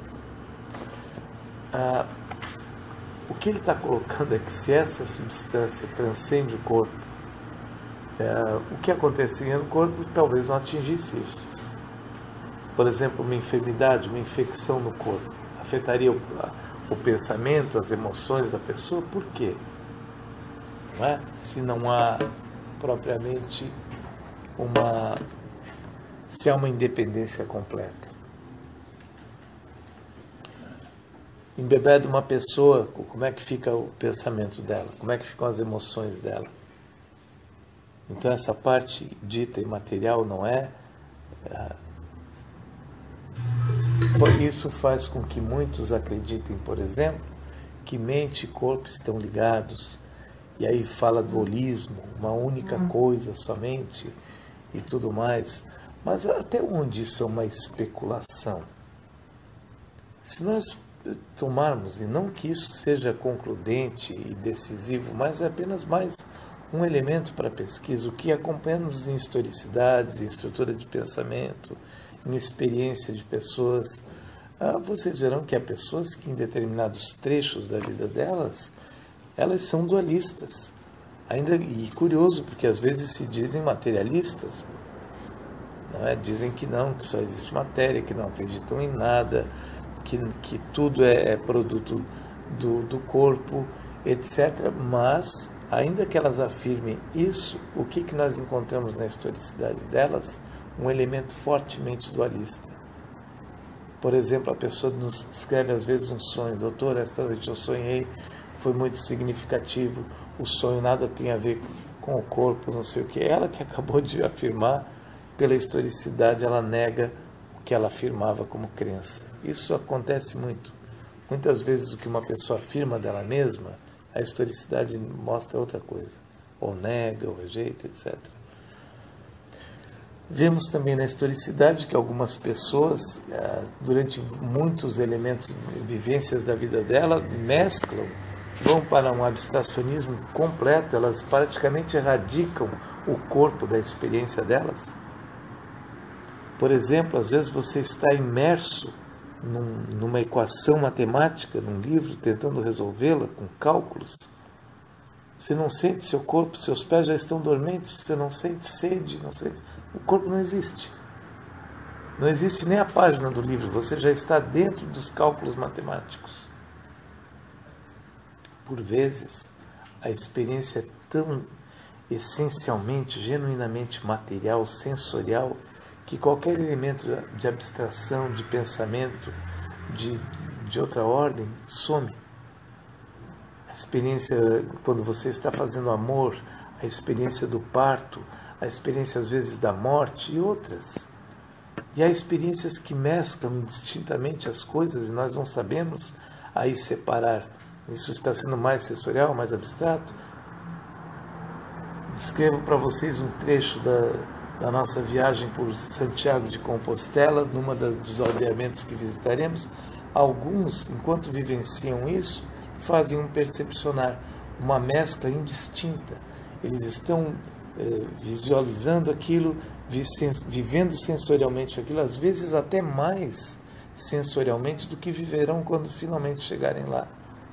Ah, o que ele está colocando é que se essa substância transcende o corpo, é, o que aconteceria no corpo talvez não atingisse isso. Por exemplo, uma enfermidade, uma infecção no corpo, afetaria o, o pensamento, as emoções da pessoa? Por quê? Não é? Se não há propriamente uma... se há uma independência completa. Embebeda uma pessoa, como é que fica o pensamento dela? Como é que ficam as emoções dela? Então essa parte dita imaterial não é... Isso faz com que muitos acreditem, por exemplo, que mente e corpo estão ligados, e aí fala do holismo, uma única coisa somente e tudo mais. Mas até onde isso é uma especulação? Se nós tomarmos, e não que isso seja concludente e decisivo, mas é apenas mais um elemento para pesquisa, o que acompanhamos em historicidades, em estrutura de pensamento, em experiência de pessoas, ah, vocês verão que há pessoas que em determinados trechos da vida delas, elas são dualistas. Ainda, e curioso, porque às vezes se dizem materialistas, não é? Dizem que não, que só existe matéria, que não acreditam em nada, que, que tudo é, é produto do, do corpo, etcétera. Mas, ainda que elas afirmem isso, o que, que nós encontramos na historicidade delas? Um elemento fortemente dualista. Por exemplo, a pessoa nos descreve às vezes um sonho. Doutor, esta noite eu sonhei, foi muito significativo, o sonho nada tem a ver com o corpo, não sei o que. Ela que acabou de afirmar, pela historicidade, ela nega o que ela afirmava como crença. Isso acontece muito. Muitas vezes o que uma pessoa afirma dela mesma, a historicidade mostra outra coisa. Ou nega, ou rejeita, etcétera. Vemos também na historicidade que algumas pessoas, durante muitos elementos, vivências da vida dela, mesclam, vão para um abstracionismo completo, elas praticamente erradicam o corpo da experiência delas. Por exemplo, às vezes você está imerso num, numa equação matemática, num livro, tentando resolvê-la com cálculos. Você não sente seu corpo, seus pés já estão dormentes, você não sente sede, não sente... o corpo não existe. Não existe nem a página do livro, você já está dentro dos cálculos matemáticos. Por vezes, a experiência é tão essencialmente, genuinamente material, sensorial, que qualquer elemento de abstração, de pensamento, de, de outra ordem, some. A experiência, quando você está fazendo amor, a experiência do parto, a experiência às vezes da morte e outras. E há experiências que mesclam indistintamente as coisas e nós não sabemos aí separar. Isso está sendo mais sensorial, mais abstrato. Descrevo para vocês um trecho da, da nossa viagem por Santiago de Compostela, numa das, dos aldeamentos que visitaremos. Alguns, enquanto vivenciam isso, fazem um percepcionar, uma mescla indistinta. Eles estão eh, visualizando aquilo, vivendo sensorialmente aquilo, às vezes até mais sensorialmente do que viverão quando finalmente chegarem lá.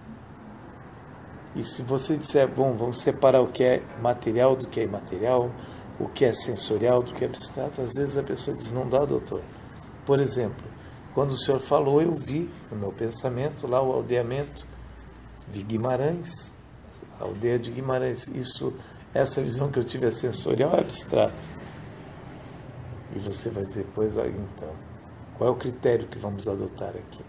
E se você disser, bom, vamos separar o que é material do que é imaterial, o que é sensorial do que é abstrato, às vezes a pessoa diz, não dá, doutor. Por exemplo, quando o senhor falou, eu vi no meu pensamento lá o aldeamento de Guimarães, a aldeia de Guimarães. Isso, essa visão que eu tive é sensorial ou é abstrato? E você vai dizer, pois aí então, qual é o critério que vamos adotar aqui?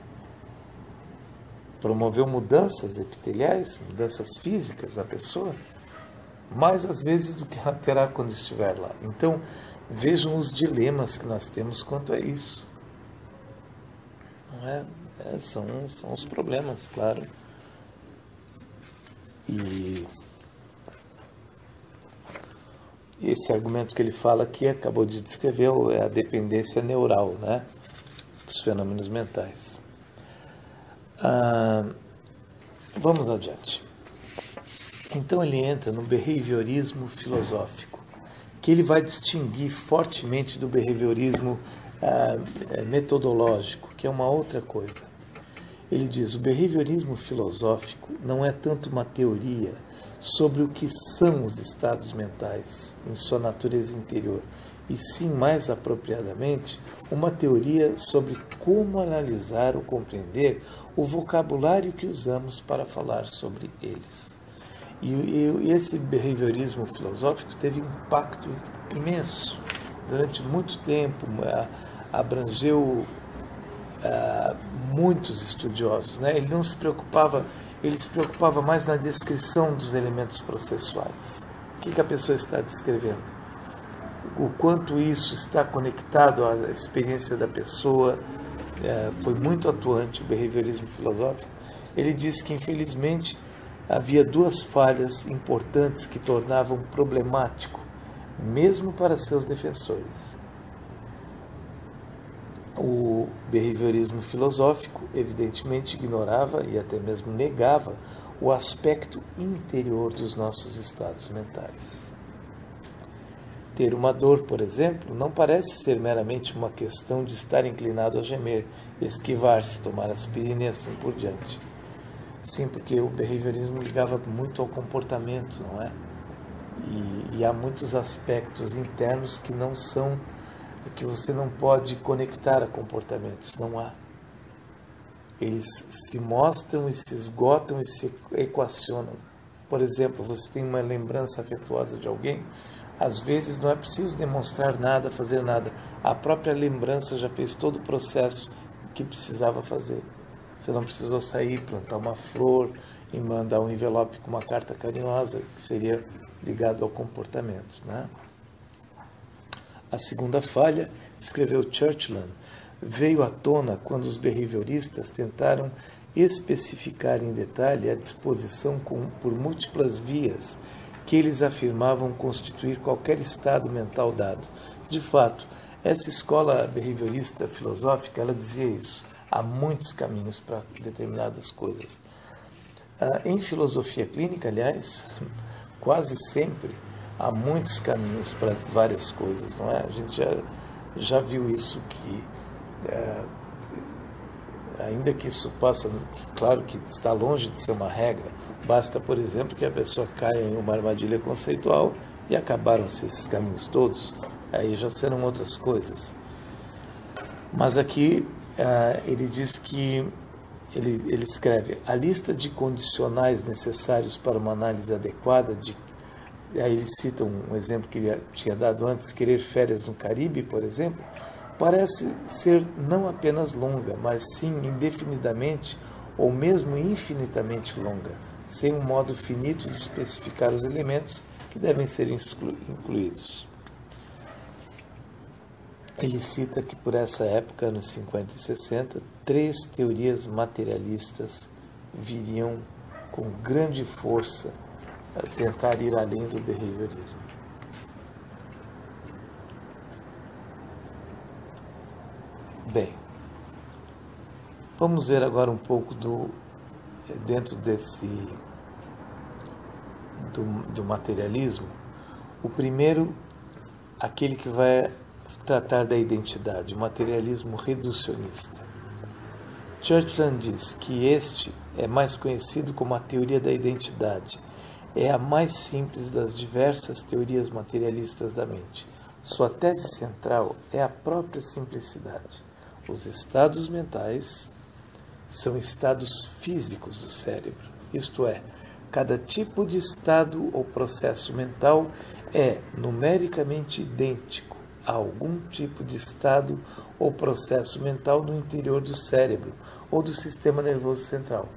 Promoveu mudanças epiteliais, mudanças físicas na pessoa, mais às vezes do que ela terá quando estiver lá. Então, vejam os dilemas que nós temos quanto a isso. não é? É, são, são os problemas, claro. E esse argumento que ele fala aqui, acabou de descrever, é a dependência neural, né, dos fenômenos mentais. Ah, vamos adiante. Então ele entra no behaviorismo filosófico, que ele vai distinguir fortemente do behaviorismo ah, metodológico, que é uma outra coisa. Ele diz: o behaviorismo filosófico não é tanto uma teoria sobre o que são os estados mentais em sua natureza interior, e sim, mais apropriadamente, uma teoria sobre como analisar ou compreender o vocabulário que usamos para falar sobre eles. E, e esse behaviorismo filosófico teve um impacto imenso durante muito tempo, abrangeu uh, muitos estudiosos, né? Ele não se preocupava, ele se preocupava mais na descrição dos elementos processuais. O que, que a pessoa está descrevendo? O quanto isso está conectado à experiência da pessoa. Uh, foi muito atuante o behaviorismo filosófico. Ele disse que, infelizmente, havia duas falhas importantes que tornavam problemático, mesmo para seus defensores. O behaviorismo filosófico, evidentemente, ignorava e até mesmo negava o aspecto interior dos nossos estados mentais. Ter uma dor, por exemplo, não parece ser meramente uma questão de estar inclinado a gemer, esquivar-se, tomar aspirina e assim por diante. Sim, porque o behaviorismo ligava muito ao comportamento, não é? E, e há muitos aspectos internos que não são, que você não pode conectar a comportamentos, não há. Eles se mostram e se esgotam e se equacionam. Por exemplo, você tem uma lembrança afetuosa de alguém, às vezes não é preciso demonstrar nada, fazer nada. A própria lembrança já fez todo o processo que precisava fazer. Você não precisou sair, plantar uma flor e mandar um envelope com uma carta carinhosa, que seria ligado ao comportamento, né? A segunda falha, escreveu Churchland, veio à tona quando os behavioristas tentaram especificar em detalhe a disposição com, por múltiplas vias que eles afirmavam constituir qualquer estado mental dado. De fato, essa escola behaviorista filosófica, ela dizia isso. Há muitos caminhos para determinadas coisas. Ah, em filosofia clínica, aliás, quase sempre há muitos caminhos para várias coisas, não é? A gente já, já viu isso que, é, ainda que isso possa, claro que está longe de ser uma regra, basta, por exemplo, que a pessoa caia em uma armadilha conceitual e acabaram-se esses caminhos todos, aí já serão outras coisas. Mas aqui Uh, ele diz que, ele, ele escreve, a lista de condicionais necessários para uma análise adequada, de, aí ele cita um, um exemplo que ele tinha dado antes, querer férias no Caribe, por exemplo, parece ser não apenas longa, mas sim indefinidamente ou mesmo infinitamente longa, sem um modo finito de especificar os elementos que devem ser exclu- incluídos. Ele cita que por essa época, anos cinquenta e sessenta, três teorias materialistas viriam com grande força a tentar ir além do behaviorismo. Bem, vamos ver agora um pouco do, dentro desse, do, do materialismo, o primeiro, aquele que vai tratar da identidade, o materialismo reducionista. Churchland diz que este é mais conhecido como a teoria da identidade. É a mais simples das diversas teorias materialistas da mente. Sua tese central é a própria simplicidade. Os estados mentais são estados físicos do cérebro, isto é, cada tipo de estado ou processo mental é numericamente idêntico a algum tipo de estado ou processo mental no interior do cérebro ou do sistema nervoso central.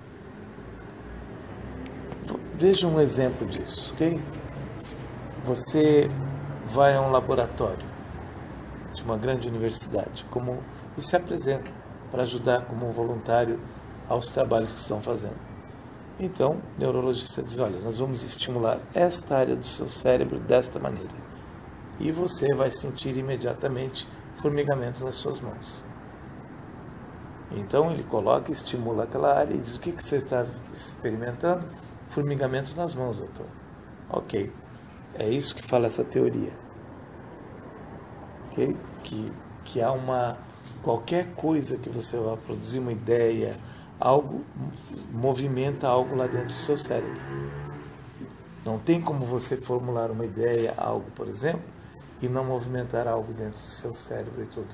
Veja um exemplo disso, ok? Você vai a um laboratório de uma grande universidade como, e se apresenta. para ajudar como voluntário aos trabalhos que estão fazendo. Então, o neurologista diz, olha, nós vamos estimular esta área do seu cérebro desta maneira. E você vai sentir imediatamente formigamentos nas suas mãos. Então, ele coloca e estimula aquela área e diz, o que, que você está experimentando? Formigamento nas mãos, doutor. Ok, é isso que fala essa teoria. Okay? Que, que há uma... Qualquer coisa que você vá produzir, uma ideia, algo, movimenta algo lá dentro do seu cérebro. Não tem como você formular uma ideia, algo, por exemplo, e não movimentar algo dentro do seu cérebro e tudo.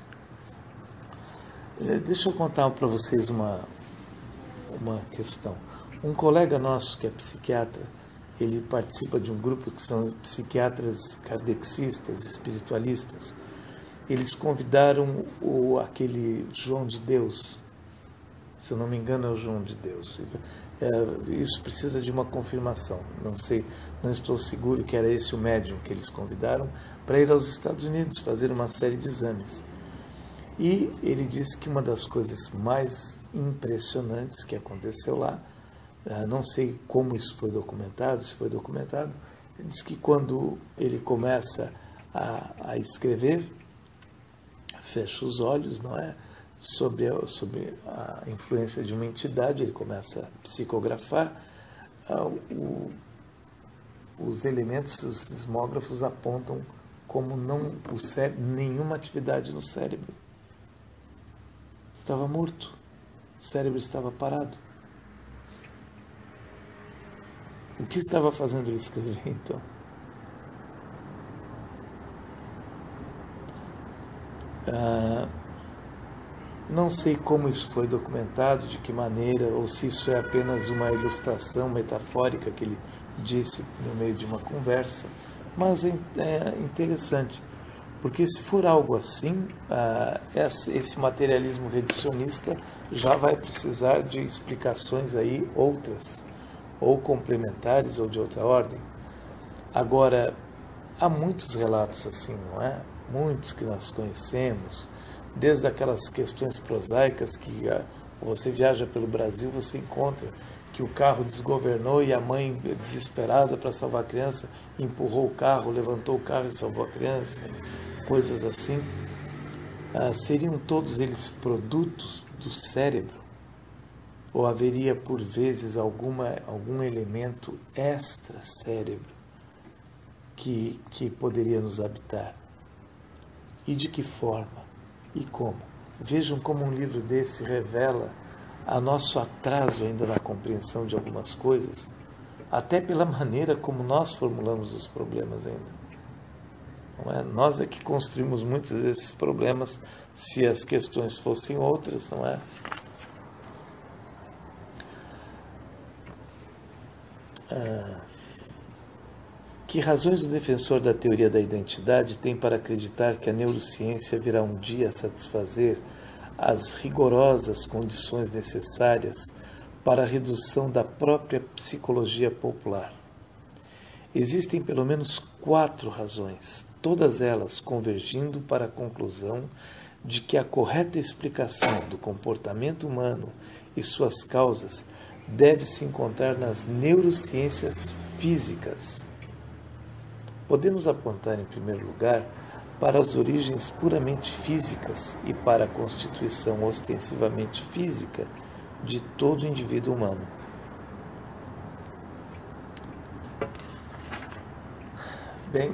Deixa eu contar para vocês uma, uma questão. Um colega nosso que é psiquiatra, ele participa de um grupo que são psiquiatras kardexistas, espiritualistas. Eles convidaram o, aquele João de Deus, se eu não me engano é o João de Deus. É, isso precisa de uma confirmação. Não sei, não estou seguro que era esse o médium que eles convidaram para ir aos Estados Unidos fazer uma série de exames. E ele disse que uma das coisas mais impressionantes que aconteceu lá, não sei como isso foi documentado, se foi documentado, ele disse que quando ele começa a, a escrever, fecha os olhos, não é? Sobre a, sobre a influência de uma entidade, ele começa a psicografar, uh, o, os elementos, os sismógrafos apontam como não o cérebro, nenhuma atividade no cérebro. Estava morto, o cérebro estava parado. O que estava fazendo ele escrever, então? Uh, não sei como isso foi documentado, de que maneira, ou se isso é apenas uma ilustração metafórica que ele disse no meio de uma conversa, mas é, é interessante, porque se for algo assim, uh, esse materialismo reducionista já vai precisar de explicações aí outras, ou complementares ou de outra ordem. Agora, há muitos relatos assim, não é? Muitos que nós conhecemos, desde aquelas questões prosaicas que uh, você viaja pelo Brasil, você encontra que o carro desgovernou e a mãe, desesperada para salvar a criança, empurrou o carro, levantou o carro e salvou a criança, coisas assim. Uh, seriam todos eles produtos do cérebro? Ou haveria, por vezes, alguma, algum elemento extra-cérebro que, que poderia nos habitar? E de que forma? E como? Vejam como um livro desse revela a nosso atraso ainda na compreensão de algumas coisas, até pela maneira como nós formulamos os problemas ainda. Não é? Nós é que construímos muitos desses problemas, se as questões fossem outras, não é? Ah, que razões o defensor da teoria da identidade tem para acreditar que a neurociência virá um dia a satisfazer as rigorosas condições necessárias para a redução da própria psicologia popular? Existem pelo menos quatro razões, todas elas convergindo para a conclusão de que a correta explicação do comportamento humano e suas causas deve se encontrar nas neurociências físicas. Podemos apontar, em primeiro lugar, para as origens puramente físicas e para a constituição ostensivamente física de todo indivíduo humano. Bem,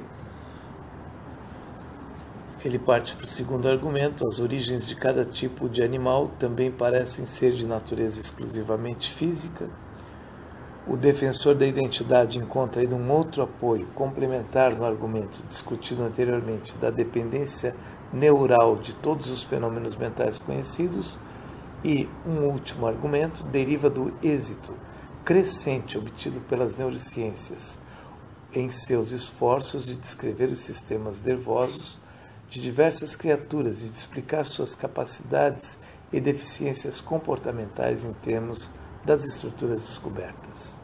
ele parte para o segundo argumento. As origens de cada tipo de animal também parecem ser de natureza exclusivamente física. O defensor da identidade encontra ainda um outro apoio complementar no argumento discutido anteriormente da dependência neural de todos os fenômenos mentais conhecidos. E um último argumento deriva do êxito crescente obtido pelas neurociências em seus esforços de descrever os sistemas nervosos de diversas criaturas e de explicar suas capacidades e deficiências comportamentais em termos das estruturas descobertas.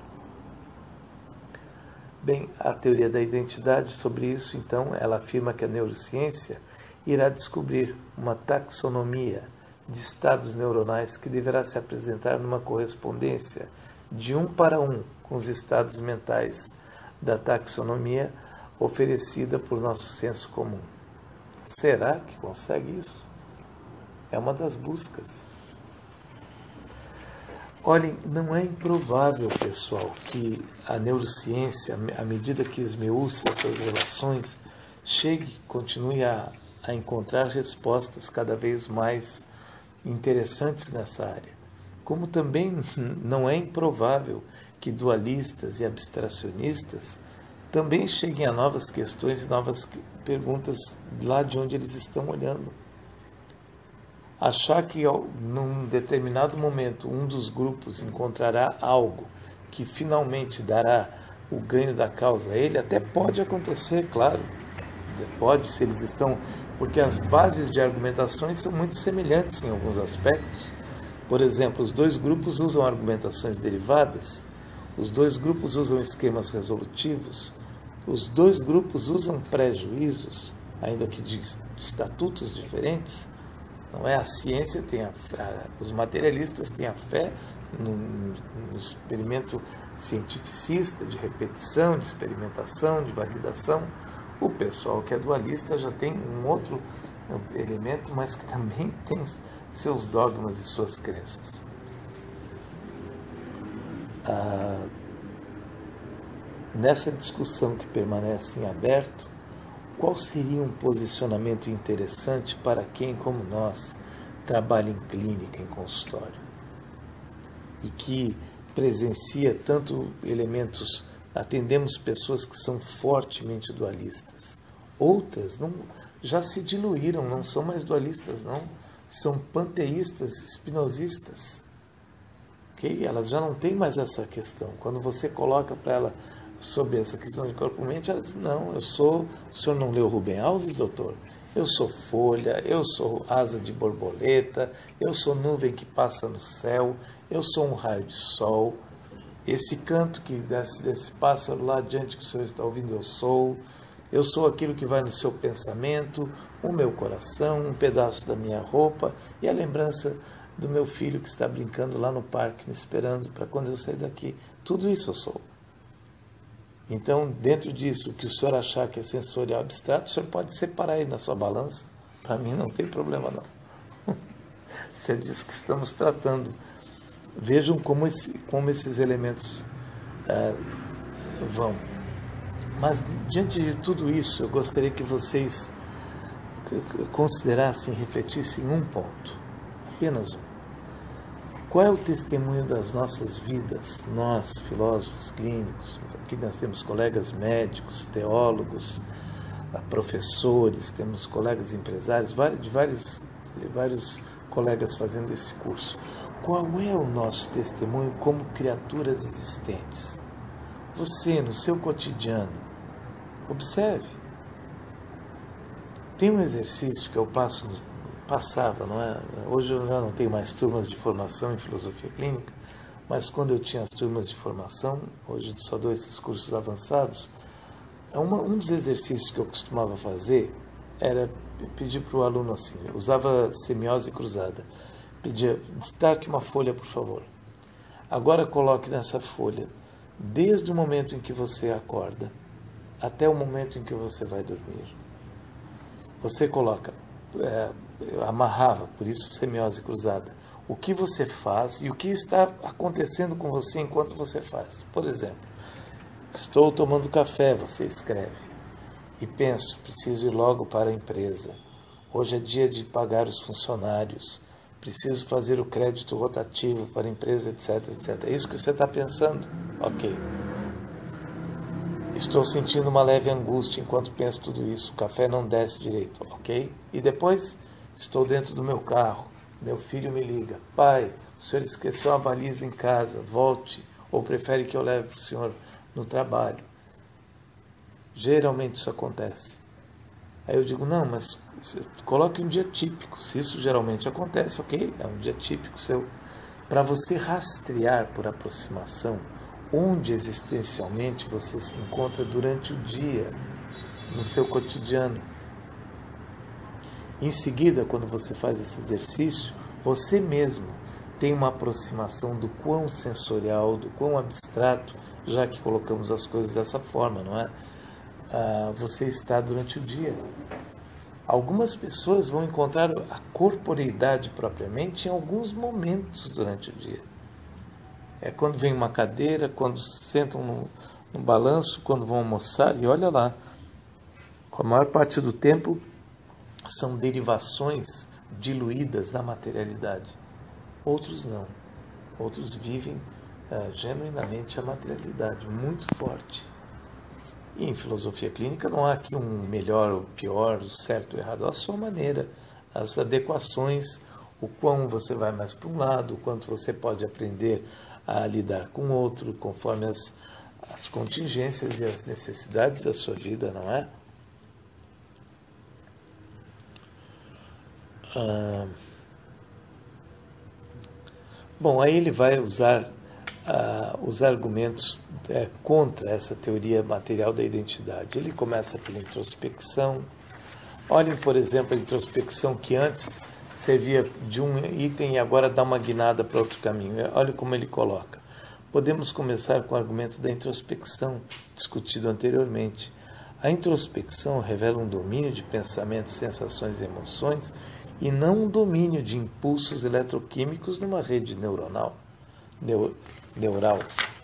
Bem, a teoria da identidade, sobre isso, então, ela afirma que a neurociência irá descobrir uma taxonomia de estados neuronais que deverá se apresentar numa correspondência de um para um com os estados mentais da taxonomia oferecida por nosso senso comum. Será que consegue isso? É uma das buscas. Olhem, não é improvável, pessoal, que a neurociência, à medida que esmiuça essas relações, chegue, continue a, a encontrar respostas cada vez mais interessantes nessa área. Como também não é improvável que dualistas e abstracionistas também cheguem a novas questões e novas perguntas lá de onde eles estão olhando. Achar que, num determinado momento, um dos grupos encontrará algo que finalmente dará o ganho da causa a ele, até pode acontecer, claro. Pode, se eles estão... Porque as bases de argumentações são muito semelhantes em alguns aspectos. Por exemplo, os dois grupos usam argumentações derivadas, os dois grupos usam esquemas resolutivos, os dois grupos usam pré-juízos, ainda que de estatutos diferentes. Não é? A ciência tem a, a, os materialistas têm a fé no, no experimento cientificista, de repetição, de experimentação, de validação. O pessoal que é dualista já tem um outro elemento, mas que também tem seus dogmas e suas crenças. Ah, nessa discussão que permanece em aberto, qual seria um posicionamento interessante para quem, como nós, trabalha em clínica, em consultório, e que presencia tanto elementos, atendemos pessoas que são fortemente dualistas. Outras não, já se diluíram, não são mais dualistas, não. São panteístas, espinosistas. Okay? Elas já não têm mais essa questão. Quando você coloca para ela sobre essa questão de corpo-mente, ela diz, não, eu sou, o senhor não leu Rubem Alves, doutor? Eu sou folha, eu sou asa de borboleta, eu sou nuvem que passa no céu, eu sou um raio de sol, esse canto que desse, desse pássaro lá adiante que o senhor está ouvindo, eu sou, eu sou aquilo que vai no seu pensamento, o meu coração, um pedaço da minha roupa e a lembrança do meu filho que está brincando lá no parque, me esperando para quando eu sair daqui. Tudo isso eu sou. Então, dentro disso, o que o senhor achar que é sensorial abstrato, o senhor pode separar aí na sua balança. Para mim não tem problema não. Se é disso que estamos tratando. Vejam como, esse, como esses elementos é, vão. Mas, diante de tudo isso, eu gostaria que vocês considerassem, refletissem um ponto. Apenas um. Qual é o testemunho das nossas vidas, nós, filósofos clínicos? Aqui nós temos colegas médicos, teólogos, professores, temos colegas empresários, de vários, vários colegas fazendo esse curso. Qual é o nosso testemunho como criaturas existentes? Você, no seu cotidiano, observe. Tem um exercício que eu passo no Passava, não é? Hoje eu já não tenho mais turmas de formação em filosofia clínica, mas quando eu tinha as turmas de formação, hoje só dou esses cursos avançados, uma, um dos exercícios que eu costumava fazer era pedir para o aluno assim, eu usava semiose cruzada, pedia, destaque uma folha, por favor. Agora coloque nessa folha, desde o momento em que você acorda até o momento em que você vai dormir. Você coloca... É, eu amarrava, por isso semiose cruzada, o que você faz e o que está acontecendo com você enquanto você faz. Por exemplo, estou tomando café, você escreve, e penso, preciso ir logo para a empresa, hoje é dia de pagar os funcionários, preciso fazer o crédito rotativo para a empresa, etc, etcétera. É isso que você está pensando? Ok. Estou sentindo uma leve angústia enquanto penso tudo isso, o café não desce direito, ok? E depois... Estou dentro do meu carro, meu filho me liga, pai, o senhor esqueceu a baliza em casa, volte, ou prefere que eu leve para o senhor no trabalho. Geralmente isso acontece. Aí eu digo, não, mas coloque um dia típico, se isso geralmente acontece, ok, é um dia típico seu, para você rastrear por aproximação onde existencialmente você se encontra durante o dia, no seu cotidiano. Em seguida, quando você faz esse exercício, você mesmo tem uma aproximação do quão sensorial, do quão abstrato, já que colocamos as coisas dessa forma, não é? Ah, você está durante o dia. Algumas pessoas vão encontrar a corporeidade propriamente em alguns momentos durante o dia. É quando vem uma cadeira, quando sentam no, no balanço, quando vão almoçar, e olha lá, a maior parte do tempo são derivações diluídas na materialidade. Outros não. Outros vivem uh, genuinamente a materialidade, muito forte. E em filosofia clínica não há aqui um melhor ou pior, o certo ou errado, há a sua maneira, as adequações, o quão você vai mais para um lado, o quanto você pode aprender a lidar com o outro, conforme as, as contingências e as necessidades da sua vida, não é? Ah, bom, aí ele vai usar ah, os argumentos é, contra essa teoria material da identidade. Ele começa pela introspecção. Olhem, por exemplo, a introspecção que antes servia de um item e agora dá uma guinada para outro caminho. Olha como ele coloca. Podemos começar com o argumento da introspecção, discutido anteriormente. A introspecção revela um domínio de pensamentos, sensações e emoções e não um domínio de impulsos eletroquímicos numa rede neuronal. Neu, neural.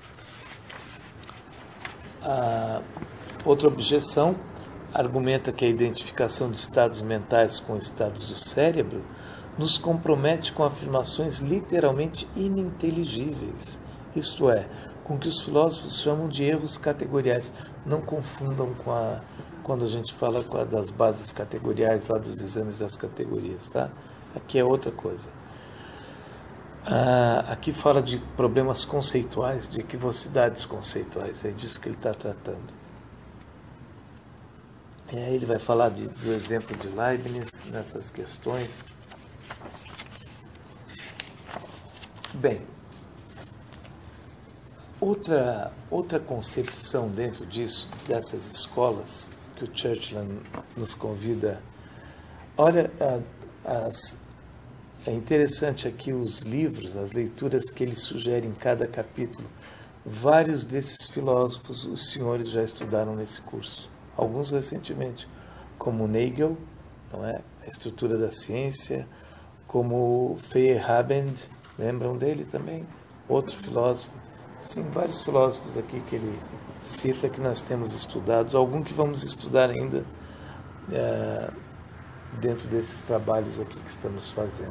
A outra objeção argumenta que a identificação de estados mentais com estados do cérebro nos compromete com afirmações literalmente ininteligíveis, isto é, com o que os filósofos chamam de erros categoriais. Não confundam com a, quando a gente fala com a das bases categoriais, lá dos exames das categorias, tá? Aqui é outra coisa. Ah, aqui fala de problemas conceituais, de equivocidades conceituais, é disso que ele está tratando. E aí ele vai falar de, do exemplo de Leibniz nessas questões. Bem, outra, outra concepção dentro disso, dessas escolas, que o Churchland nos convida. Olha, as, é interessante aqui os livros, as leituras que ele sugere em cada capítulo. Vários desses filósofos os senhores já estudaram nesse curso. Alguns recentemente, como Nagel, não é? A estrutura da ciência, como Feyerabend, lembram dele também? Outro filósofo. Sim, vários filósofos aqui que ele cita que nós temos estudado, alguns que vamos estudar ainda é, dentro desses trabalhos aqui que estamos fazendo.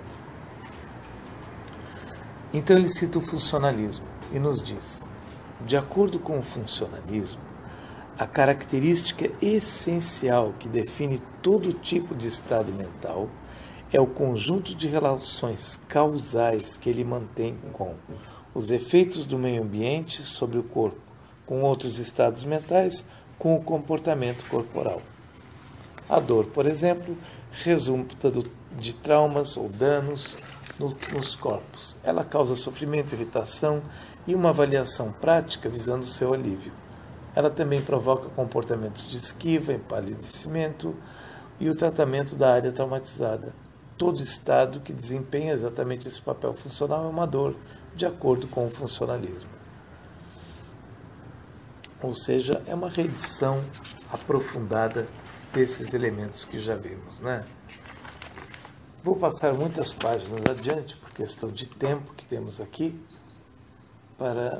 Então ele cita o funcionalismo e nos diz, de acordo com o funcionalismo, a característica essencial que define todo tipo de estado mental é o conjunto de relações causais que ele mantém com os efeitos do meio ambiente sobre o corpo, com outros estados mentais, com o comportamento corporal. A dor, por exemplo, resulta do, de traumas ou danos no, nos corpos. Ela causa sofrimento, irritação e uma avaliação prática visando o seu alívio. Ela também provoca comportamentos de esquiva, empalidecimento e o tratamento da área traumatizada. Todo estado que desempenha exatamente esse papel funcional é uma dor, de acordo com o funcionalismo. Ou seja, é uma reedição aprofundada desses elementos que já vimos, né? Vou passar muitas páginas adiante, por questão de tempo que temos aqui, para...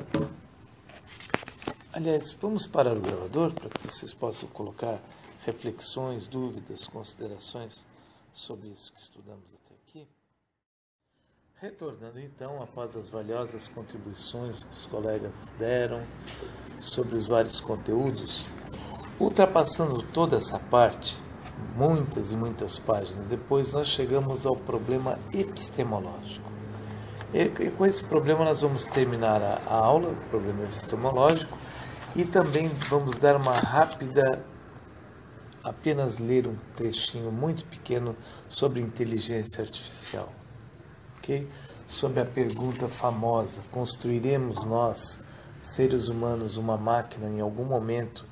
Aliás, vamos parar o gravador para que vocês possam colocar reflexões, dúvidas, considerações sobre isso que estudamos até aqui. Retornando então, após as valiosas contribuições que os colegas deram sobre os vários conteúdos, ultrapassando toda essa parte, muitas e muitas páginas depois, nós chegamos ao problema epistemológico. E com esse problema nós vamos terminar a, a aula, o problema epistemológico, e também vamos dar uma rápida, apenas ler um trechinho muito pequeno sobre inteligência artificial. Okay? Sobre a pergunta famosa, construiremos nós, seres humanos, uma máquina em algum momento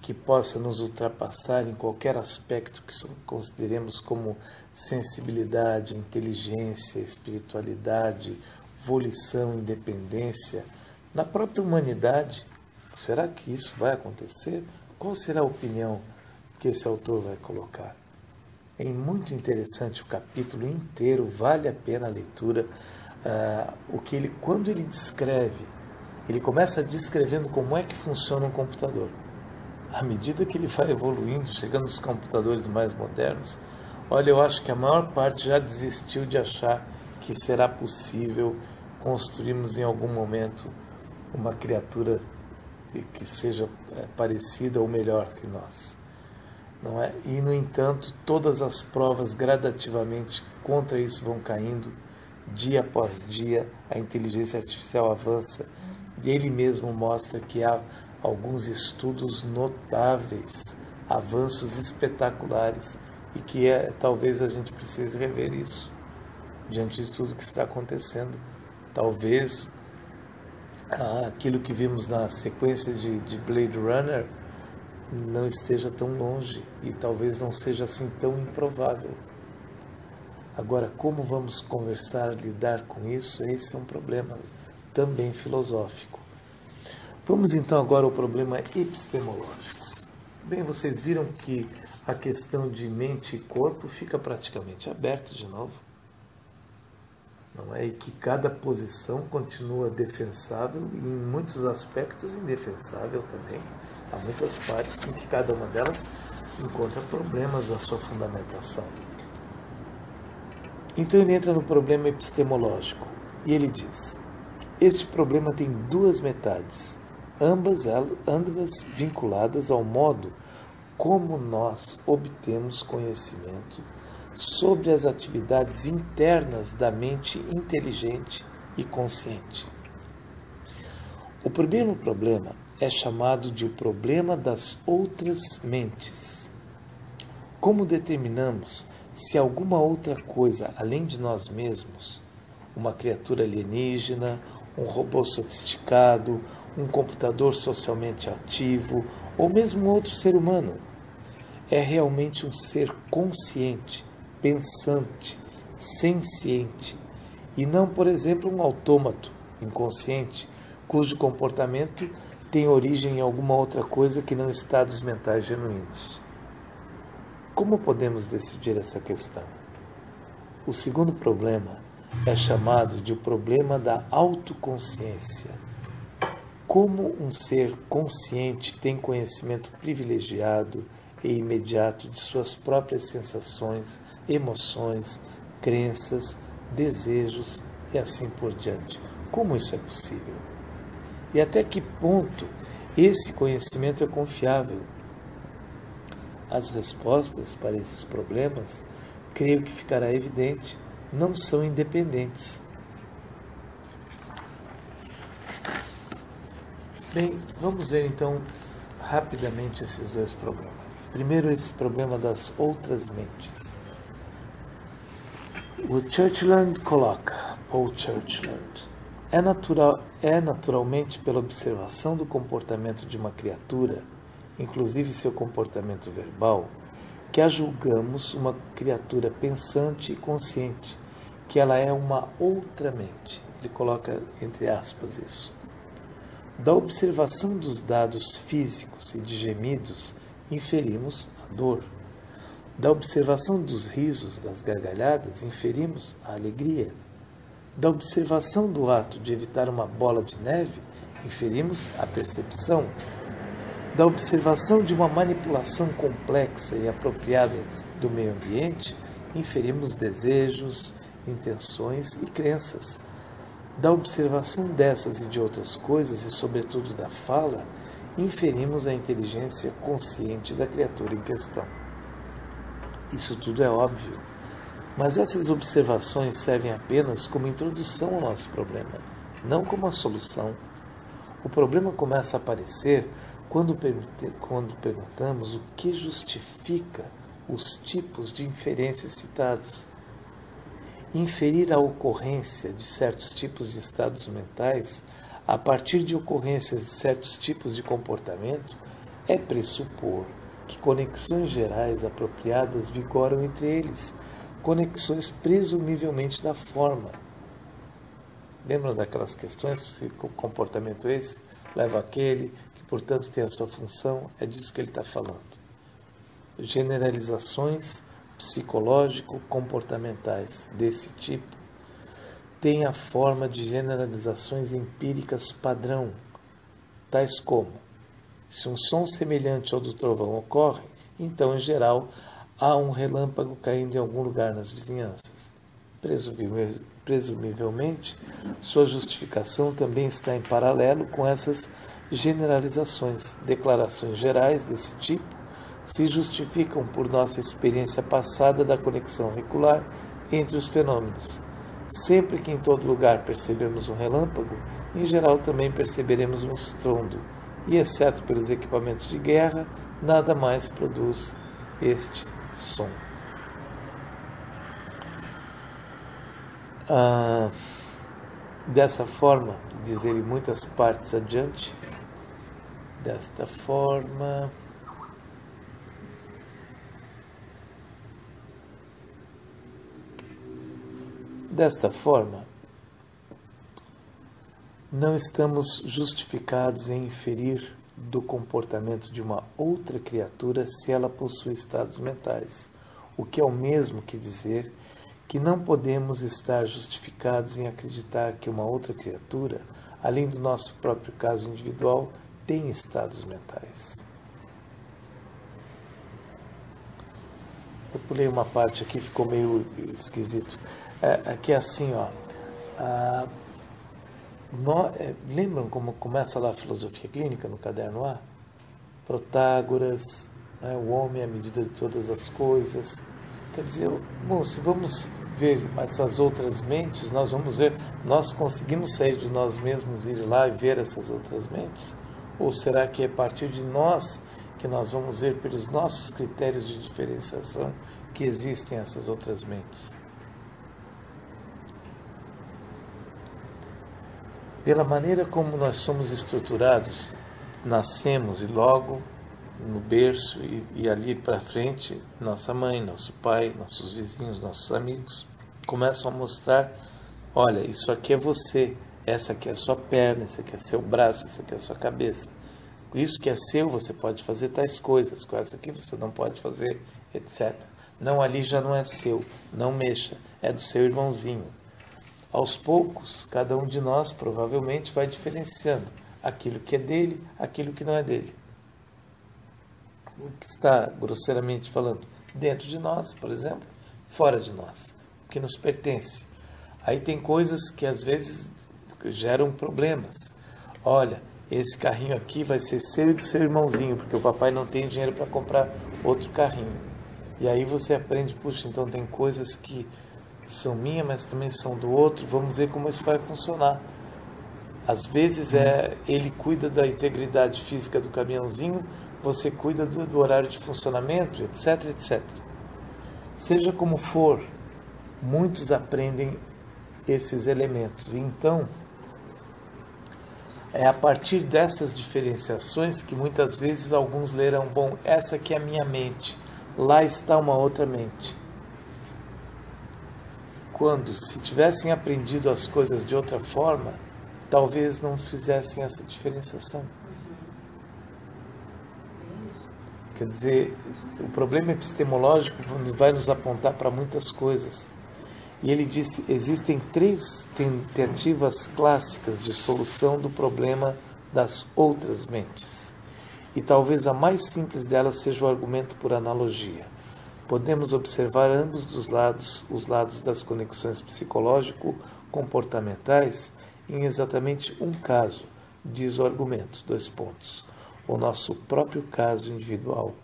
que possa nos ultrapassar em qualquer aspecto que consideremos como sensibilidade, inteligência, espiritualidade, volição, independência, na própria humanidade. Será que isso vai acontecer? Qual será a opinião que esse autor vai colocar? É muito interessante o capítulo inteiro, vale a pena a leitura. Uh, o que ele, quando ele descreve, ele começa descrevendo como é que funciona um computador. À medida que ele vai evoluindo, chegando aos computadores mais modernos, olha, eu acho que a maior parte já desistiu de achar que será possível construirmos em algum momento uma criatura que seja parecida ou melhor que nós. Não é? E, no entanto, todas as provas gradativamente contra isso vão caindo, dia após dia, a inteligência artificial avança, e ele mesmo mostra que há alguns estudos notáveis, avanços espetaculares, e que é, talvez a gente precise rever isso, diante de tudo que está acontecendo. Talvez ah, aquilo que vimos na sequência de, de Blade Runner não esteja tão longe, e talvez não seja assim tão improvável. Agora, como vamos conversar, lidar com isso? Esse é um problema também filosófico. Vamos então agora ao problema epistemológico. Bem, vocês viram que a questão de mente e corpo fica praticamente aberta de novo, não é? E que cada posição continua defensável e, em muitos aspectos, indefensável também. Há muitas partes em que cada uma delas encontra problemas na sua fundamentação. Então ele entra no problema epistemológico e ele diz: este problema tem duas metades, ambas, ambas vinculadas ao modo como nós obtemos conhecimento sobre as atividades internas da mente inteligente e consciente. O primeiro problema é chamado de o problema das outras mentes. Como determinamos se alguma outra coisa além de nós mesmos, uma criatura alienígena, um robô sofisticado, um computador socialmente ativo ou mesmo outro ser humano, é realmente um ser consciente, pensante, senciente, e não, por exemplo, um autômato inconsciente, cujo comportamento tem origem em alguma outra coisa que não estados mentais genuínos. Como podemos decidir essa questão? O segundo problema é chamado de o problema da autoconsciência. Como um ser consciente tem conhecimento privilegiado e imediato de suas próprias sensações, emoções, crenças, desejos e assim por diante? Como isso é possível? E até que ponto esse conhecimento é confiável? As respostas para esses problemas, creio que ficará evidente, não são independentes. Bem, vamos ver então rapidamente esses dois problemas. Primeiro, esse problema das outras mentes. O Churchland coloca, Paul Churchland, é, natural, é naturalmente pela observação do comportamento de uma criatura, inclusive seu comportamento verbal, que a julgamos uma criatura pensante e consciente, que ela é uma outra mente. Ele coloca entre aspas isso. Da observação dos dados físicos e de gemidos, inferimos a dor. Da observação dos risos, das gargalhadas, inferimos a alegria. Da observação do ato de evitar uma bola de neve, inferimos a percepção. Da observação de uma manipulação complexa e apropriada do meio ambiente, inferimos desejos, intenções e crenças. Da observação dessas e de outras coisas, e sobretudo da fala, inferimos a inteligência consciente da criatura em questão. Isso tudo é óbvio, mas essas observações servem apenas como introdução ao nosso problema, não como a solução. O problema começa a aparecer quando, quando perguntamos o que justifica os tipos de inferências citados. Inferir a ocorrência de certos tipos de estados mentais a partir de ocorrências de certos tipos de comportamento é pressupor que conexões gerais apropriadas vigoram entre eles, conexões presumivelmente da forma. Lembram daquelas questões? Se o comportamento esse leva àquele, que portanto tem a sua função, é disso que ele está falando. Generalizações psicológico-comportamentais desse tipo têm a forma de generalizações empíricas padrão, tais como: se um som semelhante ao do trovão ocorre, então, em geral, há um relâmpago caindo em algum lugar nas vizinhanças. Presumivelmente, sua justificação também está em paralelo com essas generalizações. Declarações gerais desse tipo se justificam por nossa experiência passada da conexão regular entre os fenômenos. Sempre que em todo lugar percebemos um relâmpago, em geral também perceberemos um estrondo, e, exceto pelos equipamentos de guerra, nada mais produz este som. Ah, dessa forma, diz ele muitas partes adiante, desta forma... Desta forma, não estamos justificados em inferir do comportamento de uma outra criatura se ela possui estados mentais, o que é o mesmo que dizer que não podemos estar justificados em acreditar que uma outra criatura, além do nosso próprio caso individual, tem estados mentais. Eu pulei uma parte aqui, ficou meio esquisito. É, aqui é assim, ó. Ah, no, é, lembram como começa lá a filosofia clínica no caderno A? Protágoras, né, o homem à medida de todas as coisas. Quer dizer, bom, se vamos ver essas outras mentes, nós vamos ver, nós conseguimos sair de nós mesmos, ir lá e ver essas outras mentes? Ou será que é a partir de nós que nós vamos ver pelos nossos critérios de diferenciação que existem essas outras mentes? Pela maneira como nós somos estruturados, nascemos e logo no berço e, e ali para frente, nossa mãe, nosso pai, nossos vizinhos, nossos amigos começam a mostrar: olha, isso aqui é você, essa aqui é a sua perna, esse aqui é seu braço, essa aqui é a sua cabeça. Isso que é seu, você pode fazer tais coisas, com essa aqui você não pode fazer, etcétera. Não, ali já não é seu, não mexa, é do seu irmãozinho. Aos poucos, cada um de nós provavelmente vai diferenciando aquilo que é dele, aquilo que não é dele. O que está, grosseiramente falando, dentro de nós, por exemplo, fora de nós, o que nos pertence. Aí tem coisas que às vezes geram problemas. Olha, esse carrinho aqui vai ser seu e do seu irmãozinho, porque o papai não tem dinheiro para comprar outro carrinho. E aí você aprende, puxa, então tem coisas que são minhas, mas também são do outro, vamos ver como isso vai funcionar. Às vezes é, ele cuida da integridade física do caminhãozinho, você cuida do, do horário de funcionamento, etc, etcétera. Seja como for, muitos aprendem esses elementos. E então, é a partir dessas diferenciações que muitas vezes alguns lerão: bom, essa aqui é a minha mente, lá está uma outra mente. Quando, se tivessem aprendido as coisas de outra forma, talvez não fizessem essa diferenciação. Quer dizer, o problema epistemológico vai nos apontar para muitas coisas. E ele disse, existem três tentativas clássicas de solução do problema das outras mentes. E talvez a mais simples delas seja o argumento por analogia. Podemos observar ambos os lados, os lados das conexões psicológico-comportamentais em exatamente um caso, diz o argumento, dois pontos, o nosso próprio caso individual.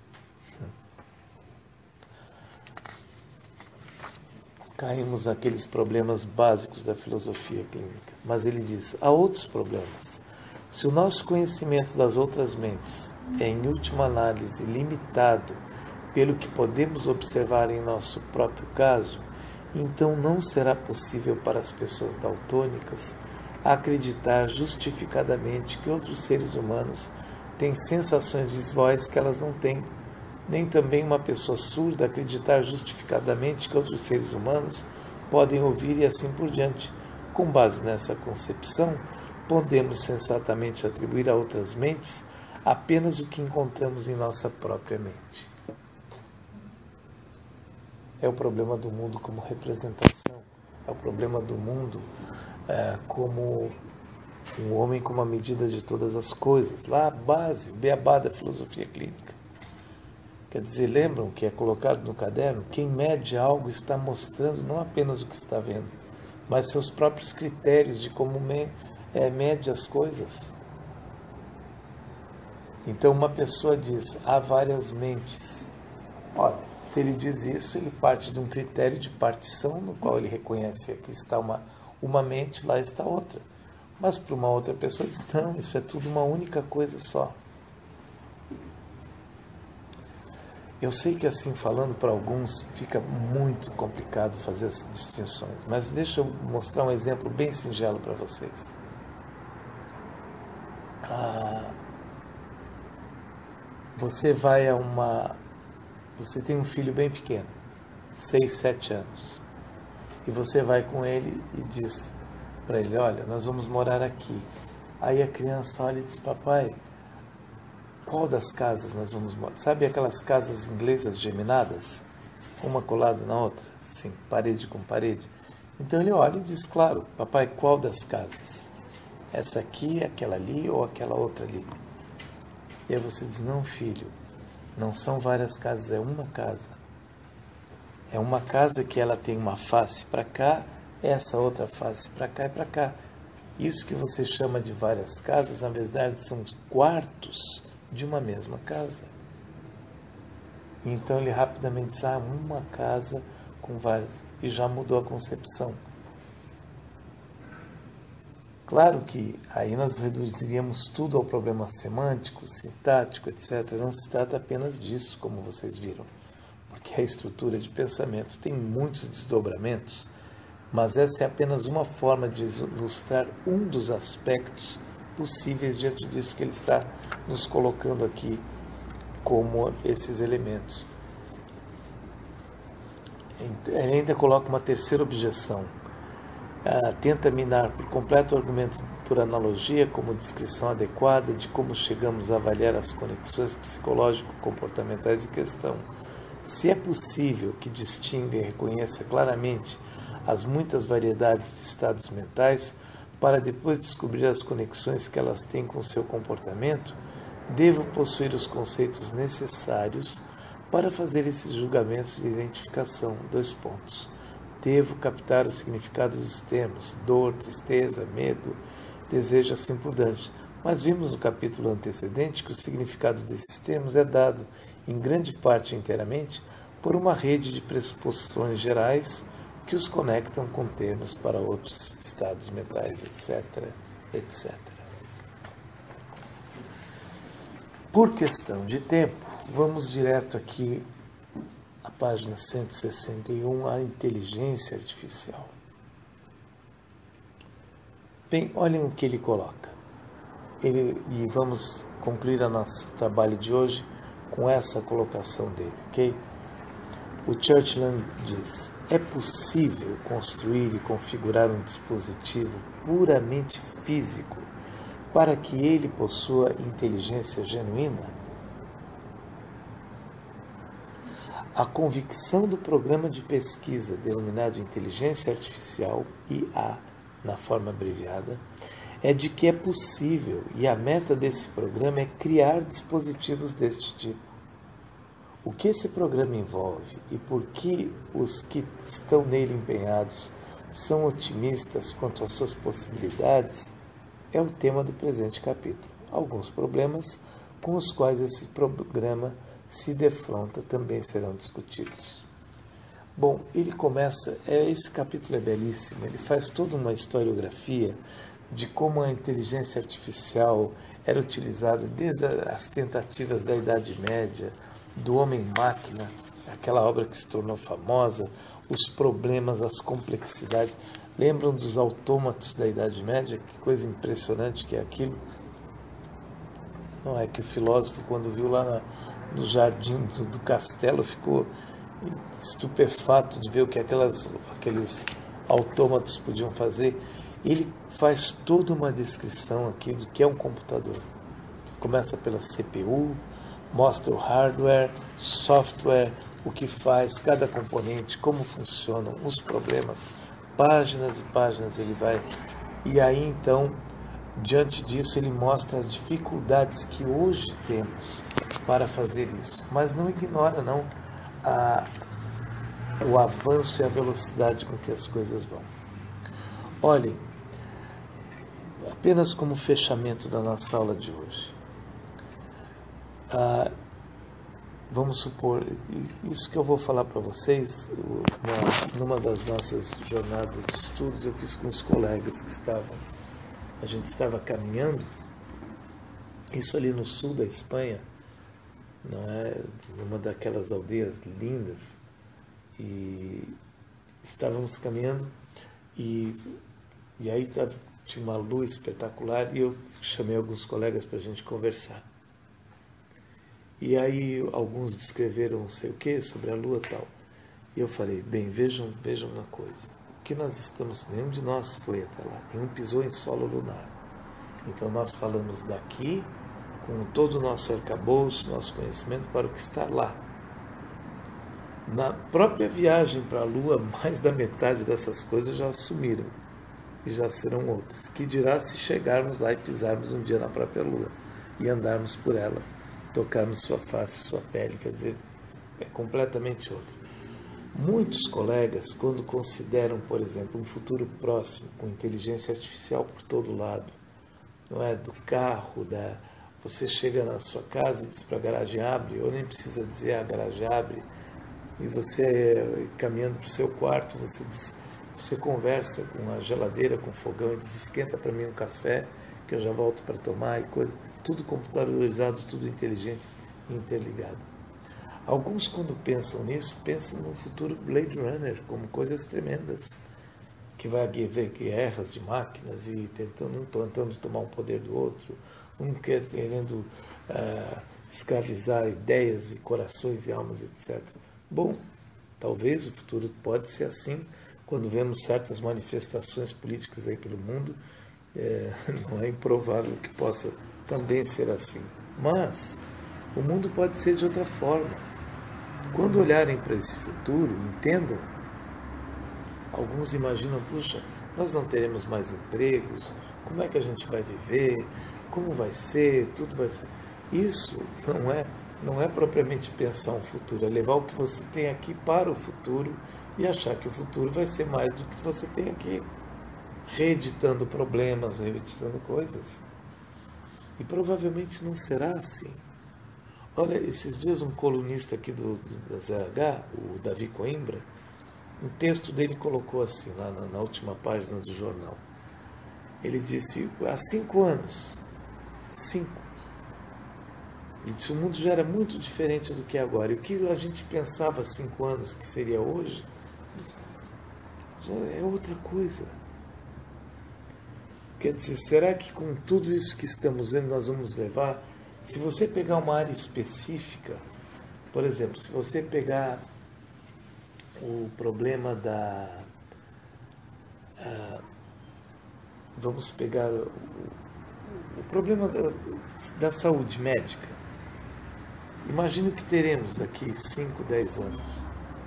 Caímos naqueles problemas básicos da filosofia clínica, mas ele diz, há outros problemas. Se o nosso conhecimento das outras mentes é, em última análise, limitado pelo que podemos observar em nosso próprio caso, então não será possível para as pessoas daltônicas acreditar justificadamente que outros seres humanos têm sensações visuais que elas não têm. Nem também uma pessoa surda acreditar justificadamente que outros seres humanos podem ouvir e assim por diante. Com base nessa concepção, podemos sensatamente atribuir a outras mentes apenas o que encontramos em nossa própria mente. É o problema do mundo como representação, é o problema do mundo é, como um homem como a medida de todas as coisas. Lá a base, beabá da filosofia clínica. Quer dizer, lembram que é colocado no caderno? Quem mede algo está mostrando não apenas o que está vendo, mas seus próprios critérios de como me, é, mede as coisas. Então uma pessoa diz, há várias mentes. Olha, se ele diz isso, ele parte de um critério de partição, no qual ele reconhece que aqui está uma, uma mente, lá está outra. Mas para uma outra pessoa diz, não, isso é tudo uma única coisa só. Eu sei que assim falando para alguns fica muito complicado fazer essas distinções, mas deixa eu mostrar um exemplo bem singelo para vocês. Ah, você vai a uma... Você tem um filho bem pequeno, seis, sete anos, e você vai com ele e diz para ele, olha, nós vamos morar aqui. Aí a criança olha e diz, papai, qual das casas nós vamos morar? Sabe aquelas casas inglesas geminadas? Uma colada na outra? Sim, parede com parede. Então ele olha e diz, claro, papai, qual das casas? Essa aqui, aquela ali ou aquela outra ali? E aí você diz, não, filho, não são várias casas, é uma casa. É uma casa que ela tem uma face para cá, essa outra face para cá e para cá. Isso que você chama de várias casas, na verdade, são quartos de uma mesma casa. Então ele rapidamente diz, ah, uma casa com várias, e já mudou a concepção. Claro que aí nós reduziríamos tudo ao problema semântico, sintático, etcétera. Não se trata apenas disso, como vocês viram, porque a estrutura de pensamento tem muitos desdobramentos, mas essa é apenas uma forma de ilustrar um dos aspectos possíveis diante disso que ele está nos colocando aqui como esses elementos. Ele ainda coloca uma terceira objeção. Ah, tenta minar por completo o argumento por analogia como descrição adequada de como chegamos a avaliar as conexões psicológico-comportamentais em questão. Se é possível que distinga e reconheça claramente as muitas variedades de estados mentais, para depois descobrir as conexões que elas têm com seu comportamento, devo possuir os conceitos necessários para fazer esses julgamentos de identificação. Dois pontos. Devo captar o significado dos termos, dor, tristeza, medo, desejo, assim por diante. Mas vimos no capítulo antecedente que o significado desses termos é dado, em grande parte inteiramente, por uma rede de pressuposições gerais que os conectam com termos para outros estados mentais, etc, etcétera. Por questão de tempo, vamos direto aqui à página cento e sessenta e um, a inteligência artificial. Bem, olhem o que ele coloca. Ele, e vamos concluir o nosso trabalho de hoje com essa colocação dele, ok? O Churchland diz, é possível construir e configurar um dispositivo puramente físico para que ele possua inteligência genuína? A convicção do programa de pesquisa denominado Inteligência Artificial, I A, na forma abreviada, é de que é possível, e a meta desse programa é criar dispositivos deste tipo. O que esse programa envolve e por que os que estão nele empenhados são otimistas quanto às suas possibilidades é o tema do presente capítulo. Alguns problemas com os quais esse programa se defronta também serão discutidos. Bom, ele começa, é, esse capítulo é belíssimo, ele faz toda uma historiografia de como a inteligência artificial era utilizada desde as tentativas da Idade Média, do Homem-Máquina, aquela obra que se tornou famosa, os problemas, as complexidades. Lembram dos autômatos da Idade Média? Que coisa impressionante que é aquilo. Não é que o filósofo, quando viu lá na, no jardim do, do castelo, ficou estupefato de ver o que aquelas, aqueles autômatos podiam fazer. Ele faz toda uma descrição aqui do que é um computador. Começa pela C P U, mostra o hardware, software, o que faz, cada componente, como funcionam, os problemas, páginas e páginas ele vai. E aí então, diante disso, ele mostra as dificuldades que hoje temos para fazer isso. Mas não ignora não a, o avanço e a velocidade com que as coisas vão. Olhem, apenas como fechamento da nossa aula de hoje. Ah, vamos supor, isso que eu vou falar para vocês, uma, numa das nossas jornadas de estudos, eu fiz com os colegas que estavam, a gente estava caminhando, isso ali no sul da Espanha, não é, numa daquelas aldeias lindas, e estávamos caminhando, e, e aí tinha uma luz espetacular, e eu chamei alguns colegas para a gente conversar. E aí alguns descreveram não sei o que sobre a Lua e tal. E eu falei, bem, vejam, vejam uma coisa. O que nós estamos, nenhum de nós foi até lá, nenhum pisou em solo lunar. Então nós falamos daqui, com todo o nosso arcabouço, nosso conhecimento para o que está lá. Na própria viagem para a Lua, mais da metade dessas coisas já assumiram. E já serão outras. Que dirá se chegarmos lá e pisarmos um dia na própria Lua e andarmos por ela, tocarmos sua face, sua pele, quer dizer, é completamente outro. Muitos colegas, quando consideram, por exemplo, um futuro próximo, com inteligência artificial por todo lado, não é, do carro, da, você chega na sua casa e diz para a garagem abre, ou nem precisa dizer a garagem abre, e você, caminhando para o seu quarto, você, diz, você conversa com a geladeira, com o fogão, e diz, esquenta para mim um café, que eu já volto para tomar, e coisa, tudo computadorizado, tudo inteligente e interligado. Alguns, quando pensam nisso, pensam no futuro Blade Runner, como coisas tremendas, que vai haver guerras de máquinas e tentando, um tentando tomar um poder do outro, um querendo uh, escravizar ideias e corações e almas, etcétera. Bom, talvez o futuro pode ser assim, quando vemos certas manifestações políticas aí pelo mundo, é, não é improvável que possa também ser assim. Mas o mundo pode ser de outra forma. Quando olharem para esse futuro, entendam, alguns imaginam, puxa, nós não teremos mais empregos, como é que a gente vai viver, como vai ser, tudo vai ser. Isso não é, não é propriamente pensar um futuro, é levar o que você tem aqui para o futuro e achar que o futuro vai ser mais do que você tem aqui, reeditando problemas, reeditando coisas. E provavelmente não será assim. Olha, esses dias um colunista aqui do, do, da Z H, o Davi Coimbra, um texto dele colocou assim, lá na, na última página do jornal. Ele disse, há cinco anos, cinco, ele disse, o mundo já era muito diferente do que é agora. E o que a gente pensava há cinco anos que seria hoje, já é outra coisa. Quer dizer, será que com tudo isso que estamos vendo nós vamos levar? Se você pegar uma área específica, por exemplo, se você pegar o problema da... Uh, vamos pegar o, o problema da, da saúde médica. Imagine o que teremos daqui cinco, dez anos.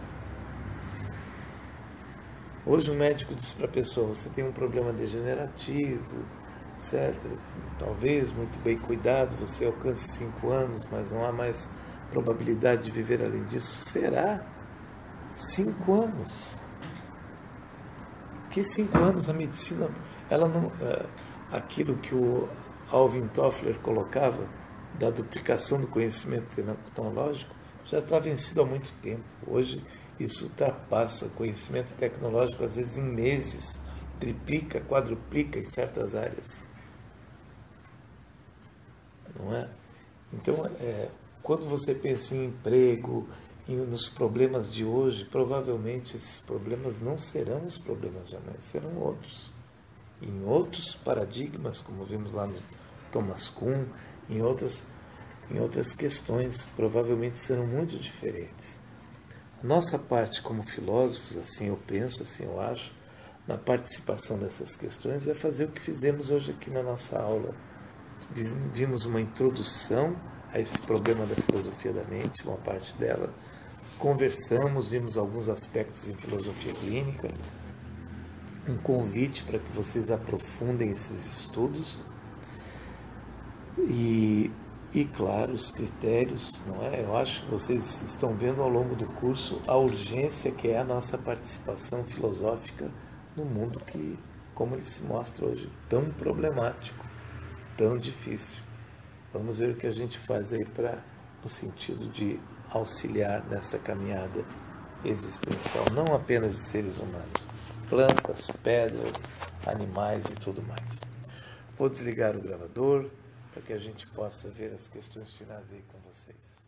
Hoje um médico diz para a pessoa, você tem um problema degenerativo, etcétera. Talvez, muito bem cuidado, você alcance cinco anos, mas não há mais probabilidade de viver além disso. Será? Cinco anos. Que cinco anos a medicina, ela não, aquilo que o Alvin Toffler colocava, da duplicação do conhecimento tecnológico, já está vencido há muito tempo. Hoje isso ultrapassa o conhecimento tecnológico, às vezes em meses, triplica, quadruplica em certas áreas. Não é? Então, é, quando você pensa em emprego, em, nos problemas de hoje, provavelmente esses problemas não serão os problemas de amanhã, serão outros. Em outros paradigmas, como vimos lá no Thomas Kuhn, em outras, em outras questões, provavelmente serão muito diferentes. A nossa parte como filósofos, assim eu penso, assim eu acho, na participação dessas questões é fazer o que fizemos hoje aqui na nossa aula. Vimos uma introdução a esse problema da filosofia da mente, uma parte dela, conversamos, vimos alguns aspectos em filosofia clínica, um convite para que vocês aprofundem esses estudos e, e claro, os critérios, não é? Eu acho que vocês estão vendo ao longo do curso a urgência que é a nossa participação filosófica no mundo que, como ele se mostra hoje, tão problemático, tão difícil. Vamos ver o que a gente faz aí para, no sentido de auxiliar nessa caminhada existencial, não apenas de seres humanos, plantas, pedras, animais e tudo mais. Vou desligar o gravador para que a gente possa ver as questões finais aí com vocês.